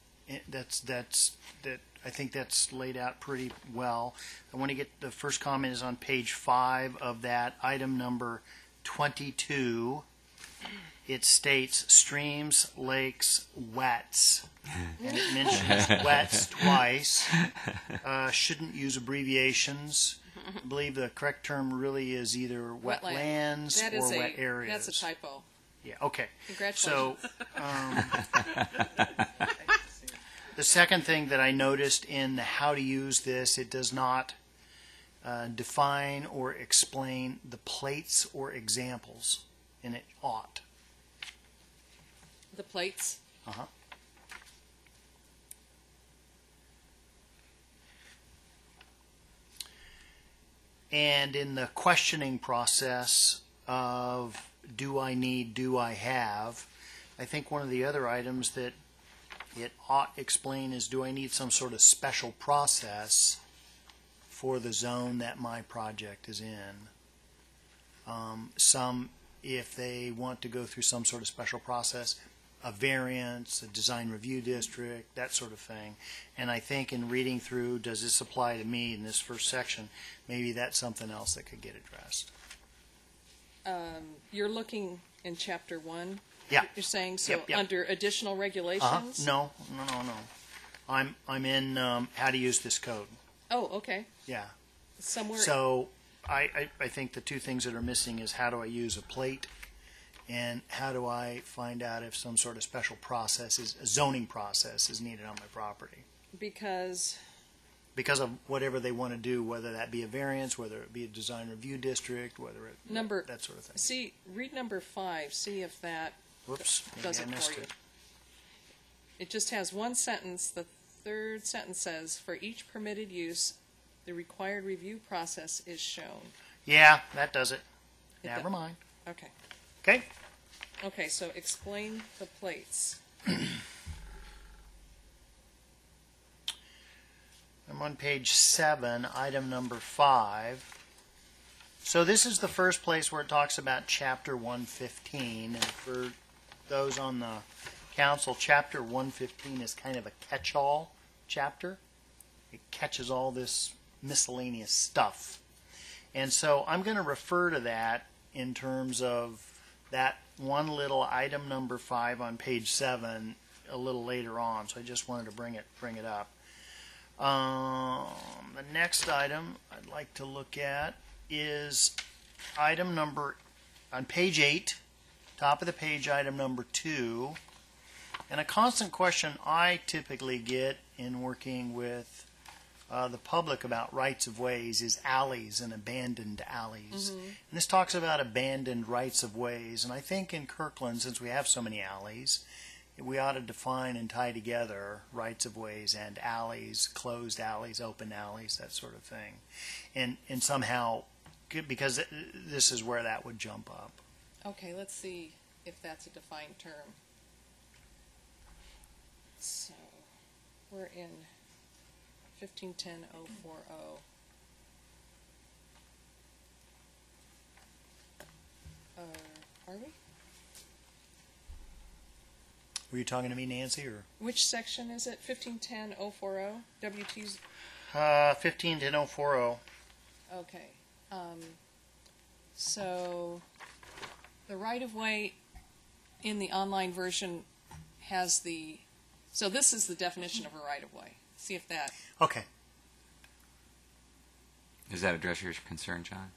I think that's laid out pretty well. I want to get the first comment is on page 5 of that, item number 22. it states streams, lakes, wets. And it mentions wets twice. Shouldn't use abbreviations. I believe the correct term really is either wetlands That or is wet areas. That's a typo. Yeah, okay. Congratulations. So, the second thing that I noticed in the how to use this, it does not define or explain the plates or examples, and it ought. The plates. Uh-huh. And in the questioning process of do I need, do I have, I think one of the other items that it ought explain is do I need some sort of special process for the zone that my project is in. Some, if they want to go through some sort of special process, a variance, a design review district, that sort of thing. And I think in reading through, does this apply to me in this first section, maybe that's something else that could get addressed. You're looking in chapter 1. Yeah. You're saying so Yep. under additional regulations. No. I'm in how to use this code. Oh, okay. Yeah. Somewhere. So I think the two things that are missing is how do I use a plate, and how do I find out if some sort of special process is a zoning process is needed on my property because of whatever they want to do, whether that be a variance, whether it be a design review district, whether it that sort of thing. Read number 5. See if that Whoops, maybe does I it missed for you. it. It just has one sentence. The third sentence says, for each permitted use, the required review process is shown. Yeah, that does it. It Never does. mind. Okay. Okay. Okay, so explain the plates. I'm on page 7, item number 5. So this is the first place where it talks about Chapter 115. And for those on the council, Chapter 115 is kind of a catch-all chapter. It catches all this miscellaneous stuff. And so I'm going to refer to that in terms of that one little item number 5 on page 7 a little later on. So I just wanted to bring it up. The next item I'd like to look at is item number, on page 8, top of the page, item number 2. And a constant question I typically get in working with the public about rights of ways is alleys and abandoned alleys. Mm-hmm. And this talks about abandoned rights of ways. And I think in Kirkland, since we have so many alleys, we ought to define and tie together rights of ways and alleys, closed alleys, open alleys, that sort of thing. And somehow, because this is where that would jump up. Okay, let's see if that's a defined term. So, we're in 1510.040. Are we? Were you talking to me, Nancy, or? Which section is it? 1510.040? WT's? 1510.040. Okay. So the right-of-way in the online version has the, so this is the definition of a right-of-way. See if that, Okay. Does that address your concern, John?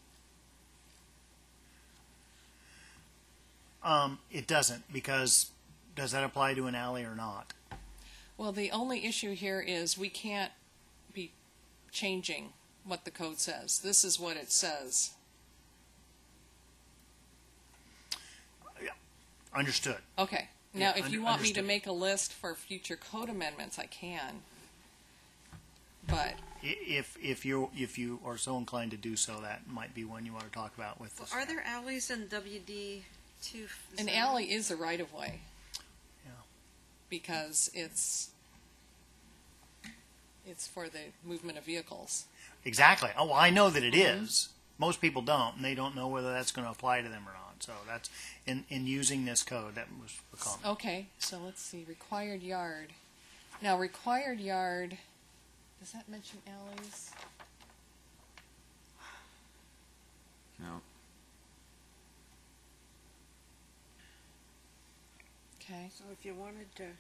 It doesn't, because does that apply to an alley or not? well, the only issue here is we can't be changing what the code says. This is what it says. Understood. Okay. Now, Yeah, if you want me to understood. make a list for future code amendments, I can. But If you are so inclined to do so, that might be one you want to talk about with Well, us. are there alleys in WD 2? an alley is a right-of-way. Yeah. Because it's for the movement of vehicles. Exactly. Oh, well, I know that it is. Most people don't, and they don't know whether that's going to apply to them or not. So that's in using this code. That was the comment. Okay, so let's see. Required yard. Now, required yard. Does that mention alleys? No. Okay. So if you wanted to,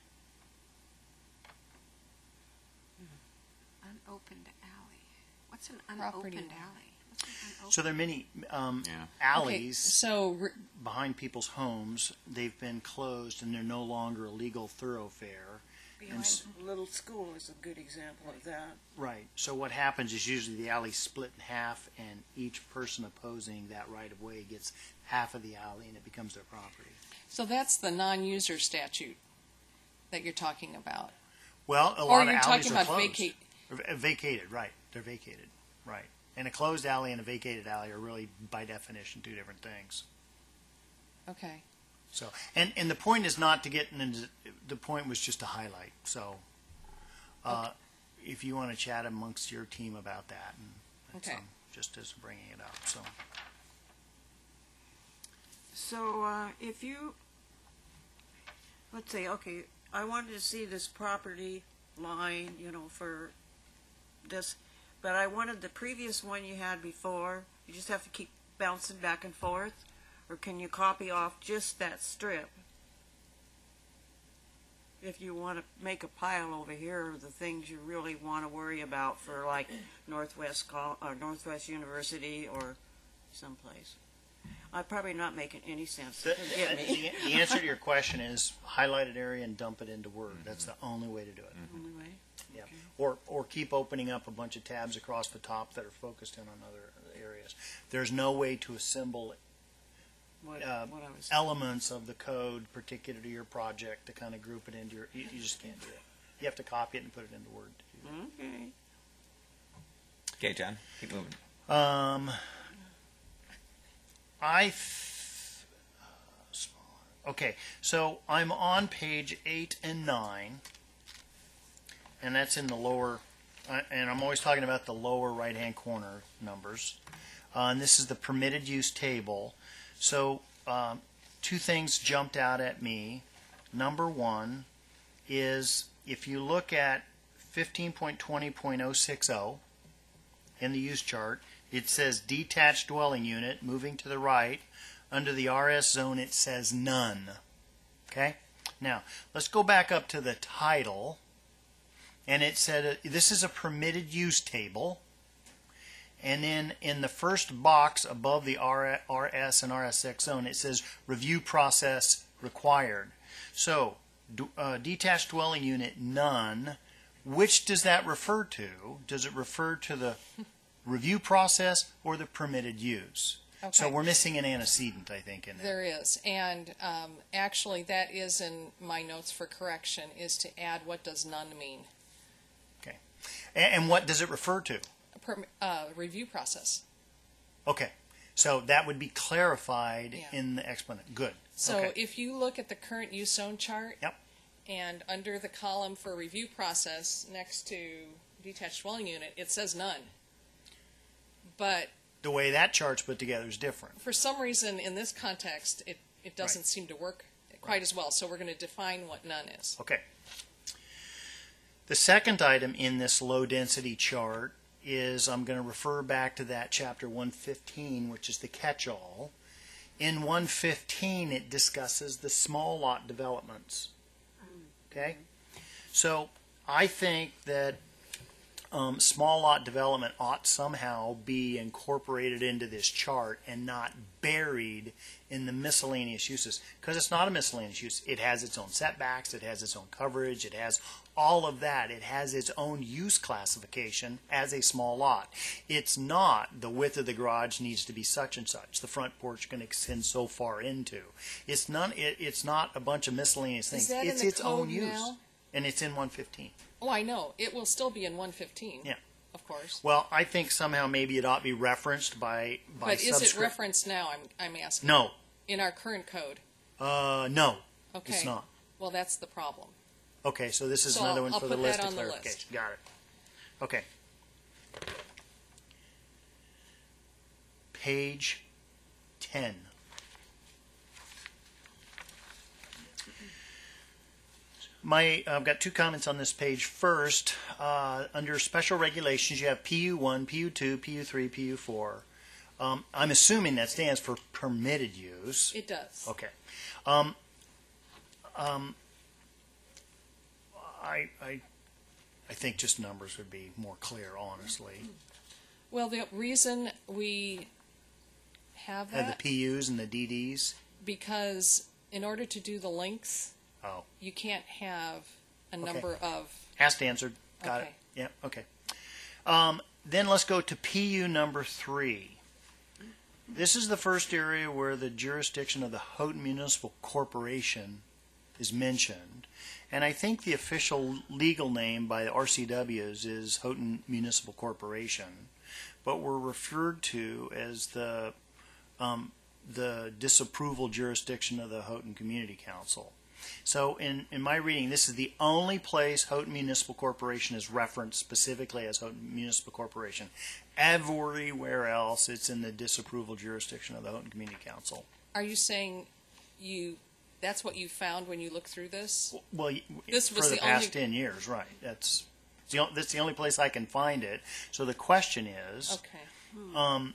Unopened alley. What's an Property unopened line. alley? What's an unopened? So there are many Yeah. alleys So behind people's homes. They've been closed and they're no longer a legal thoroughfare. behind Little School is a good example of that. Right. So what happens is usually the alley's split in half, and each person opposing that right of way gets half of the alley, and it becomes their property. So that's the non-user statute that you're talking about. Well, a Or lot of you're alleys talking are about closed. vacate. Vacated, right. They're vacated, right. And a closed alley and a vacated alley are really, by definition, two different things. Okay. So, and the point is not to get into, the point was just to highlight. So, if you want to chat amongst your team about that, and that's, Okay. just as bringing it up. So, So if you, let's say, okay, I wanted to see this property line, for this, but I wanted the previous one you had before. You just have to keep bouncing back and forth, or can you copy off just that strip? If you want to make a pile over here of the things you really want to worry about for like Northwest University or someplace. I'm probably not making any sense. Forgive me. the answer to your question is highlighted area and dump it into Word. That's the only way to do it. Anyway, Yeah. okay. Or keep opening up a bunch of tabs across the top that are focused in on other areas. There's no way to assemble What I was elements of the code particular to your project to kind of group it into your. You just can't do it. You have to copy it and put it into Word. okay. Okay, John, keep moving. Okay, so I'm on page 8 and 9, and that's in the lower, and I'm always talking about the lower right-hand corner numbers. And this is the permitted use table. So two things jumped out at me. Number one is if you look at 15.20.060 in the use chart, it says detached dwelling unit. Moving to the right, under the RS zone, it says none. Okay? Now, let's go back up to the title. And it said this is a permitted use table. And then in the first box above the RS and RS6 zone, it says review process required. So, detached dwelling unit none. Which does that refer to? Does it refer to the review process or the permitted use? Okay. So we're missing an antecedent, I think, in there. There is, and actually that is in my notes for correction, is to add what does none mean. Okay. And what does it refer to? Review process. Okay. So that would be clarified Yeah. in the explanation. Good. So okay. if you look at the current use zone chart, Yep. and under the column for review process next to detached dwelling unit, it says none. But The way that chart's put together is different. for some reason in this context, it doesn't Right. seem to work quite as well. So we're going to define what none is. Okay. The second item in this low density chart is I'm going to refer back to that chapter 115, which is the catch-all. In 115, it discusses the small lot developments. Okay? So I think that small lot development ought somehow be incorporated into this chart and not buried in the miscellaneous uses, because it's not a miscellaneous use. It has its own setbacks, it has its own coverage, it has all of that. It has its own use classification as a small lot. It's not the width of the garage needs to be such and such. The front porch can extend so far into. It's not a bunch of miscellaneous things. Is that It's in the its own code use. now? And it's in 115. Oh, I know. It will still be in 115. Yeah. Of course. Well, I think somehow maybe it ought to be referenced by But is it subscript. referenced now? I'm asking. No. In our current code. No. Okay. It's not. Well, that's the problem. Okay, so this is So another one I'll for the put list that of on the clarification. list. Got it. Okay. Page 10. I've got two comments on this page. First, under special regulations, you have PU1, PU2, PU3, PU4. I'm assuming that stands for permitted use. It does. Okay. I think just numbers would be more clear, honestly. Well, the reason we have Have that, the PUs and the DDs. because in order to do the links, Oh, you can't have a Okay. number of, asked, answered. Got Okay. it. Yeah. Okay. Then let's go to PU number 3. This is the first area where the jurisdiction of the Houghton Municipal Corporation is mentioned. And I think the official legal name by the RCWs is Houghton Municipal Corporation, but we're referred to as the disapproval jurisdiction of the Houghton Community Council. So in my reading, this is the only place Houghton Municipal Corporation is referenced specifically as Houghton Municipal Corporation. Everywhere else, it's in the disapproval jurisdiction of the Houghton Community Council. are you saying that's what you found when you looked through this? Well, This for was the the past only- 10 years, right. That's the only place I can find it. So the question is, Okay.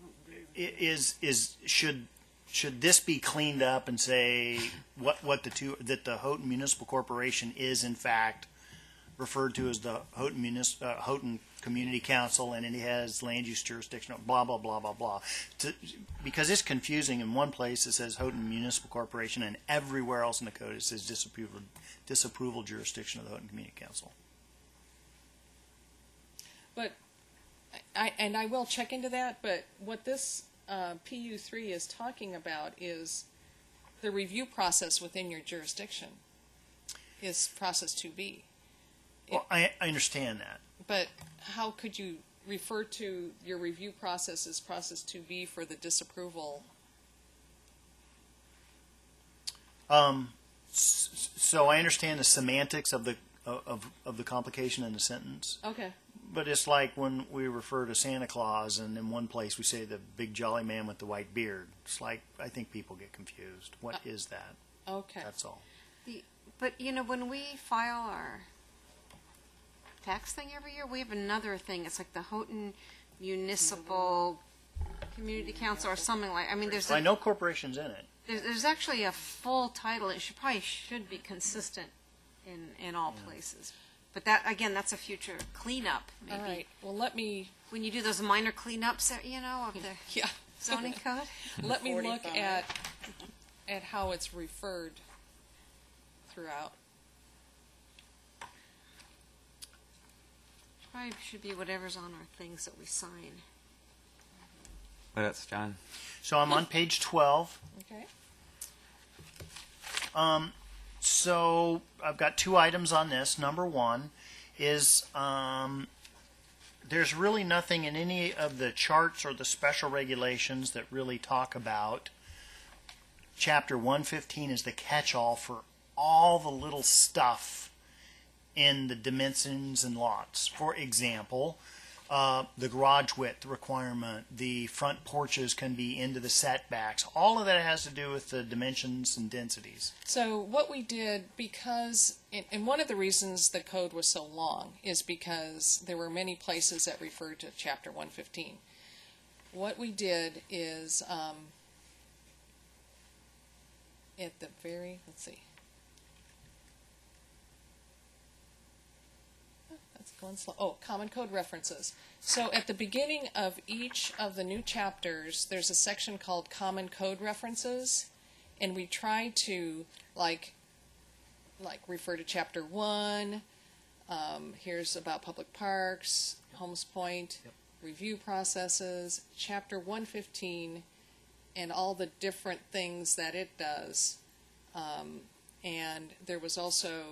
should this be cleaned up and say what that the Houghton Municipal Corporation is in fact referred to as the Houghton Community Council, and it has land use jurisdiction, blah blah blah blah blah. Because it's confusing. In one place it says Houghton Municipal Corporation, and everywhere else in the code it says disapproval jurisdiction of the Houghton Community Council. But I will check into that. But what this PU3 is talking about is the review process within your jurisdiction is process 2B. Well, I understand that. But how could you refer to your review process as process 2B for the disapproval? So I understand the semantics of the complication in the sentence. Okay. But it's like when we refer to Santa Claus, and in one place we say the big jolly man with the white beard. It's like, I think people get confused. What is that? Okay. That's all. But when we file our tax thing every year, we have another thing. It's like the Houghton Municipal Community Council or something like. I mean, I know corporations in it. There's actually a full title. It should be consistent in all places. But that, again, that's a future cleanup, maybe. All right. Well, let me. When you do those minor cleanups, of the Yeah. zoning code. Let me look 45. at how it's referred throughout. Probably should be whatever's on our things that we sign. What else, John? So I'm on page 12. Okay. So I've got 2 items on this. Number 1 is there's really nothing in any of the charts or the special regulations that really talk about Chapter 115 is the catch-all for all the little stuff in the dimensions and lots. For example, the garage width requirement, the front porches can be into the setbacks. All of that has to do with the dimensions and densities. So what we did, because, and one of the reasons the code was so long is because there were many places that referred to Chapter 115. What we did is, at the very, let's see. That's going slow. Oh, Common Code references. So at the beginning of each of the new chapters, there's a section called Common Code references, and we try to like refer to Chapter 1. Here's about public parks, Holmes Point, review processes, Chapter 115, and all the different things that it does. And there was also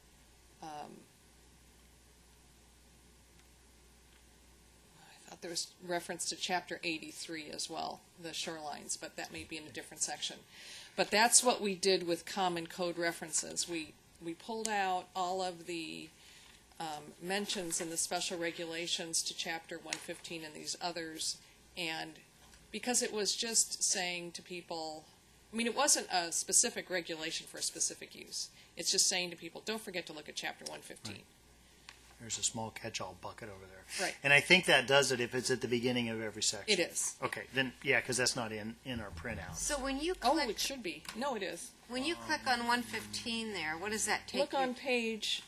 there was reference to Chapter 83 as well, the shorelines, but that may be in a different section. But that's what we did with Common Code references. We pulled out all of the mentions in the special regulations to Chapter 115 and these others, and because it was just saying to people, I mean, it wasn't a specific regulation for a specific use. It's just saying to people, don't forget to look at Chapter 115. Right. There's a small catch-all bucket over there. Right. And I think that does it if it's at the beginning of every section. It is. Okay, then, yeah, because that's not in our printout. So when you Oh, click, it should be. No, it is. When you click on 115 there, what does that take Look you? on page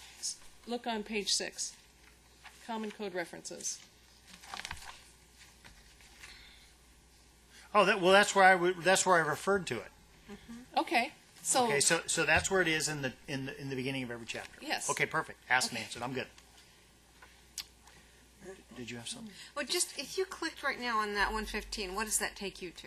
6, Common Code References. Oh, that's where I referred to it. Okay, so, Okay, so that's where it is in the beginning of every chapter. Yes. Okay, perfect. Asked and answered. I'm good. Did you have something? Well, just if you clicked right now on that 115, what does that take you to?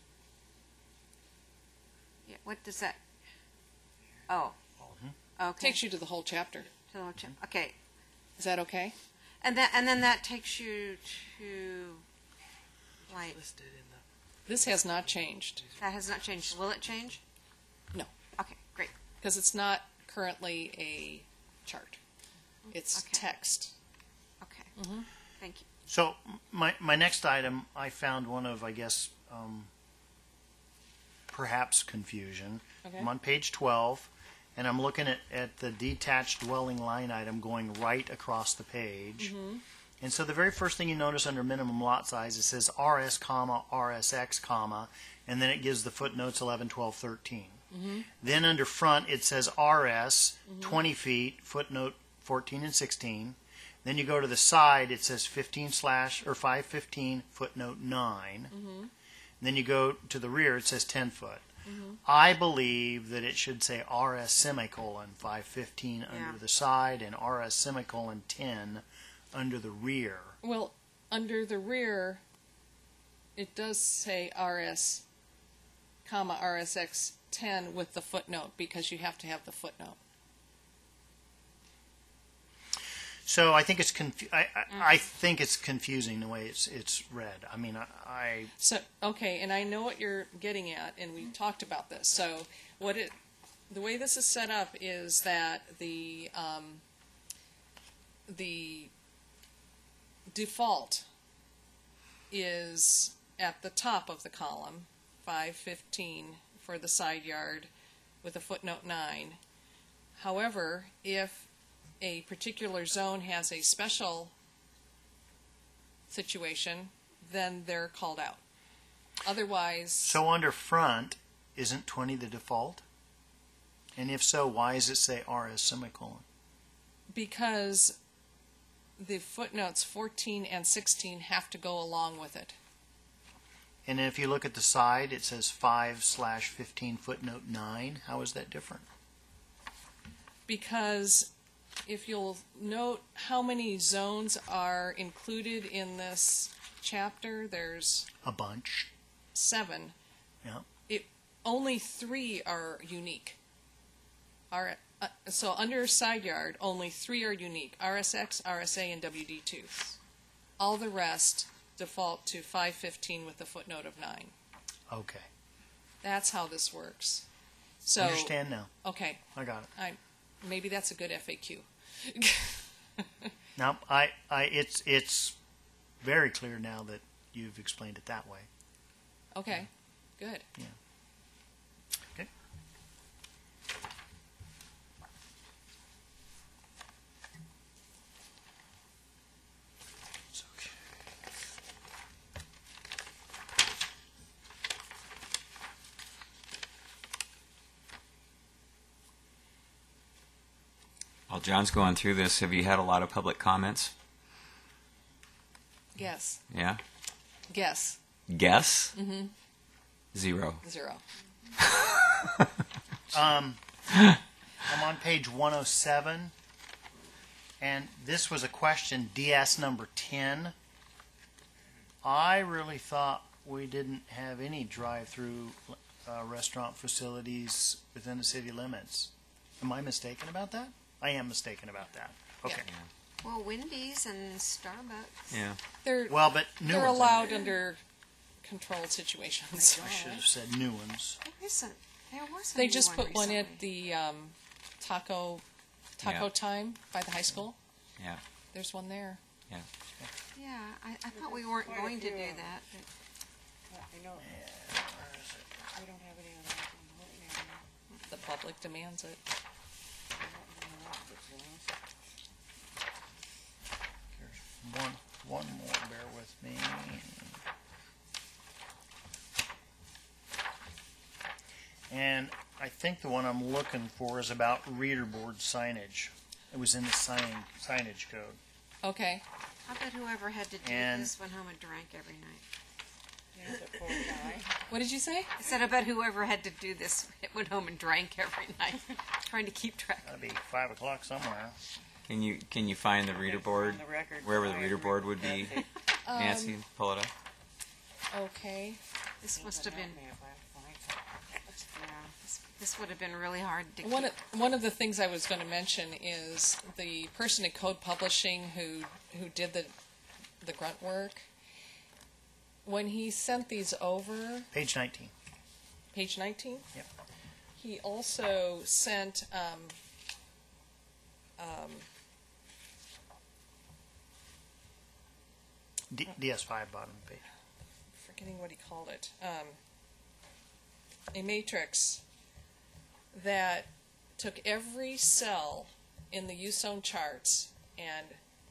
Yeah, what does that? Oh, okay. takes you to the whole chapter. Okay, Is that okay? and then that takes you to like This has not changed that has not changed. Will it change? No. Okay, great. because it's not currently a chart. It's Okay. text. Okay, thank you. So my next item, I found one of, I guess, perhaps confusion. Okay. I'm on page 12, and I'm looking at the detached dwelling line item going right across the page. And so the very first thing you notice under minimum lot size, it says RS, comma, RSX, comma, and then it gives the footnotes 11, 12, 13. Then under front, it says RS, 20 feet, footnote 14 and 16. Then you go to the side, it says 515, footnote 9. Then you go to the rear, it says 10 foot. I believe that it should say RS semicolon 515 under the side and RS semicolon 10 under the rear. Well, under the rear, it does say RS, comma, RSX 10 with the footnote because you have to have the footnote. So I think it's I think it's confusing the way it's read. I mean, So, okay, and I know what you're getting at, and we talked about this. So, the way this is set up is that the default is at the top of the column, 515 for the side yard with a footnote 9. However, if a particular zone has a special situation, then they're called out. Otherwise, so under front, isn't 20 the default? And if so, why does it say RS semicolon? because the footnotes 14 and 16 have to go along with it. And if you look at the side, it says 5/15 footnote 9. How is that different? Because if you'll note how many zones are included in this chapter, there's A bunch. 7. Yeah. Only 3 are unique. So under side yard, only 3 are unique: RSX, RSA, and WD2. All the rest default to 515 with a footnote of 9. Okay. That's how this works. So Understand now. okay, I got it. maybe that's a good FAQ. Now, it's very clear now that you've explained it that way. Okay, good. Yeah. Okay. It's okay. While John's going through this, have you had a lot of public comments? Guess. Yeah? Guess. Guess? 0. 0. I'm on page 107, and this was a question, DS number 10. I really thought we didn't have any drive-through restaurant facilities within the city limits. Am I mistaken about that? I am mistaken about that. Okay. Well, Wendy's and Starbucks. Yeah. They're Well, but new they're ones. allowed under controlled situations. I should have said new ones. There was a They new just put one recently. at the taco Yeah. time by the high school. Yeah. There's one there. Yeah, I thought we weren't going to do that. I know. We don't have any of that. The public demands it. Here's one more, bear with me. And I think the one I'm looking for is about reader board signage. It was in the signage code. Okay. How about whoever had to do And- this went home and drank every night? What did you say? I said about whoever had to do this went home and drank every night, trying to keep track. That'd be 5 o'clock somewhere. Can you find the reader board On the record, wherever the I reader board would be? that's it. Nancy, pull it up. Okay. This must have been, Help me if I find something. yeah, this would have been really hard to One keep. one of the things I was going to mention is the person at Code Publishing who did the grunt work. When he sent these over, Page 19. page 19. Yep. He also sent DS5 bottom of the page. forgetting what he called it, a matrix that took every cell in the use-own charts and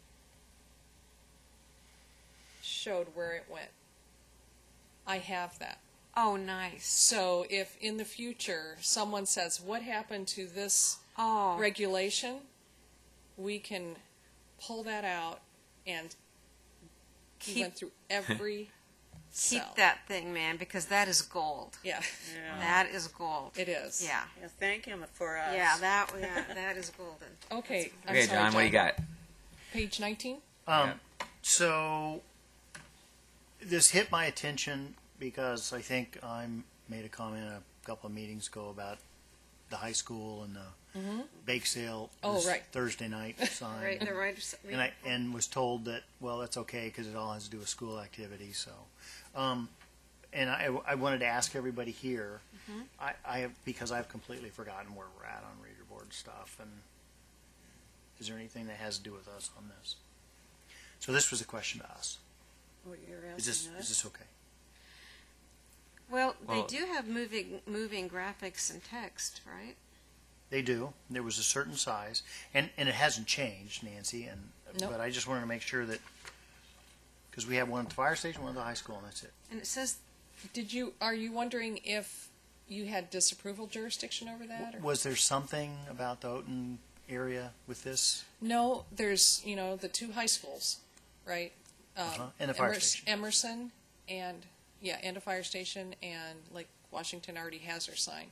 showed where it went. I have that. Oh, nice. So if in the future someone says, what happened to this Oh, regulation, we can pull that out and he Keep- went through every keep cell. that thing, man, because that is gold. Yeah, Yeah. That is gold. it is. Yeah. Yeah, thank him for us. Yeah, that is golden. Okay, I'm Okay, sorry, John, what do you got? Page 19? So this hit my attention because I think I made a comment a couple of meetings ago about the high school and the bake sale Oh, this right. Thursday night sign. Right, the right. And was told that, well, that's okay because it all has to do with school activity. So, and I wanted to ask everybody here, I have, because I've completely forgotten where we're at on reader board stuff, and is there anything that has to do with us on this? So this was a question to us. What you're asking Is this okay? Well, Well- they do have moving graphics and text, right? They do. There was a certain size, and it hasn't changed, Nancy. Nope. But I just wanted to make sure that because we have one at the fire station, one at the high school, and that's it. And it says Are you wondering if you had disapproval jurisdiction over that? Or? Was there something about the Houghton area with this? No, there's, the two high schools, right? And the fire station. Emerson and a fire station, and Lake Washington already has their sign.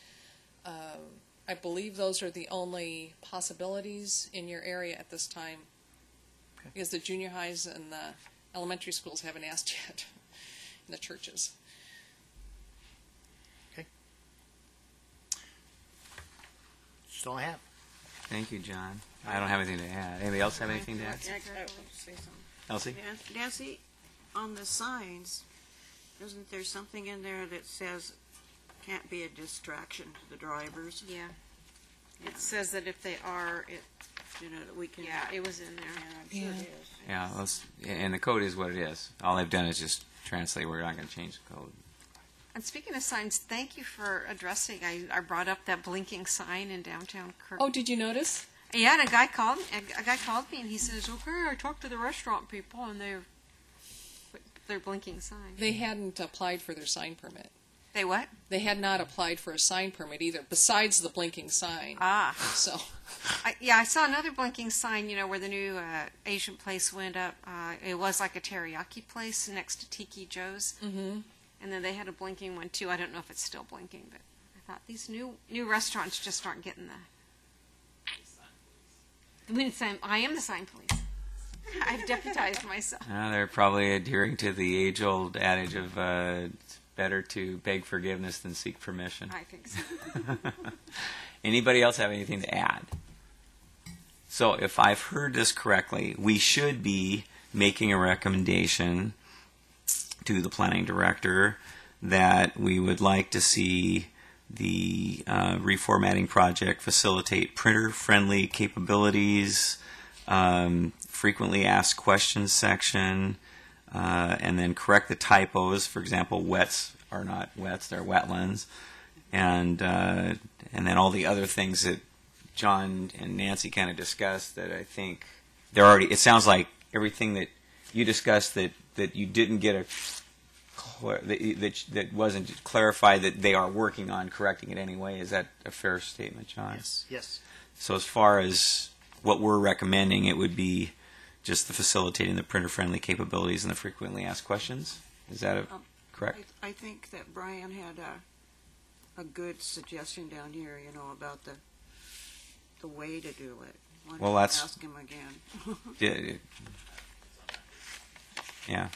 I believe those are the only possibilities in your area at this time, Okay. because the junior highs and the elementary schools haven't asked yet, in the churches. That's all I have. Thank you, John. I don't have anything to add. Anybody else have anything to add? Say something. Elsie? Nancy, on the signs, isn't there something in there that says can't be a distraction to the drivers? yeah. Yeah. It says that if they are, That we can. yeah, it was in there. Yeah, I'm sure it is. Yeah, and the code is what it is. All they've done is just translate. We're not going to change the code. And speaking of signs, thank you for addressing. I brought up that blinking sign in downtown Kirk. Oh, did you notice? Yeah, and a guy called me and he says, "Okay, I talked to the restaurant people and they're blinking sign." They hadn't applied for their sign permit. They what? They had not applied for a sign permit either, besides the blinking sign. Ah, So, I saw another blinking sign. Where the new Asian place went up. It was like a teriyaki place next to Tiki Joe's. mm-hmm. And then they had a blinking one too. I don't know if it's still blinking, but I thought these new restaurants just aren't getting the. I am the sign police. I've deputized myself. They're probably adhering to the age-old adage of it's better to beg forgiveness than seek permission. I think so. Anybody else have anything to add? So if I've heard this correctly, we should be making a recommendation to the planning director that we would like to see the reformatting project facilitate printer-friendly capabilities, frequently asked questions section, and then correct the typos. For example, wets are not wets; they're wetlands, and then all the other things that John and Nancy kind of discussed. That I think they're already. It sounds like everything that you discussed that you didn't get a that wasn't clarified that they are working on correcting it anyway. Is that a fair statement, John? Yes. Yes. So as far as what we're recommending, it would be just the facilitating the printer-friendly capabilities and the frequently asked questions. Is that correct? I think that Brian had a good suggestion down here, about the way to do it. Why Well, don't you that's- ask him again. Yeah.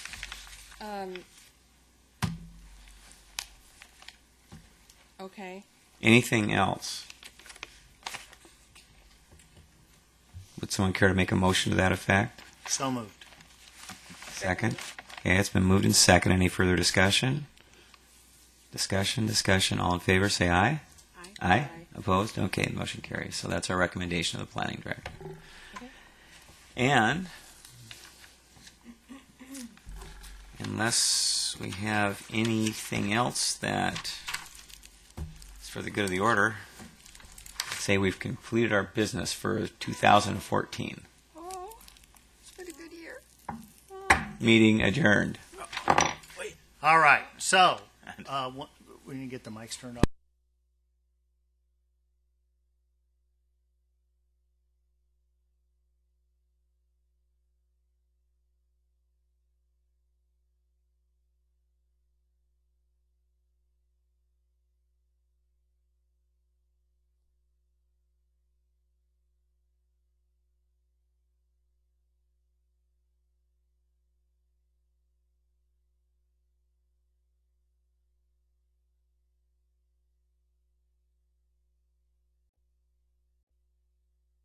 Okay. Anything else? Would someone care to make a motion to that effect? So moved. Second. Okay, it's been moved and second. Any further discussion? Discussion. All in favor, say aye. Aye. Opposed? Okay, motion carries. So that's our recommendation of the planning director. Okay. And unless we have anything else that is for the good of the order, I'd say we've completed our business for 2014. Oh, it's been a good year. Meeting adjourned. All right. So, we need to get the mics turned off.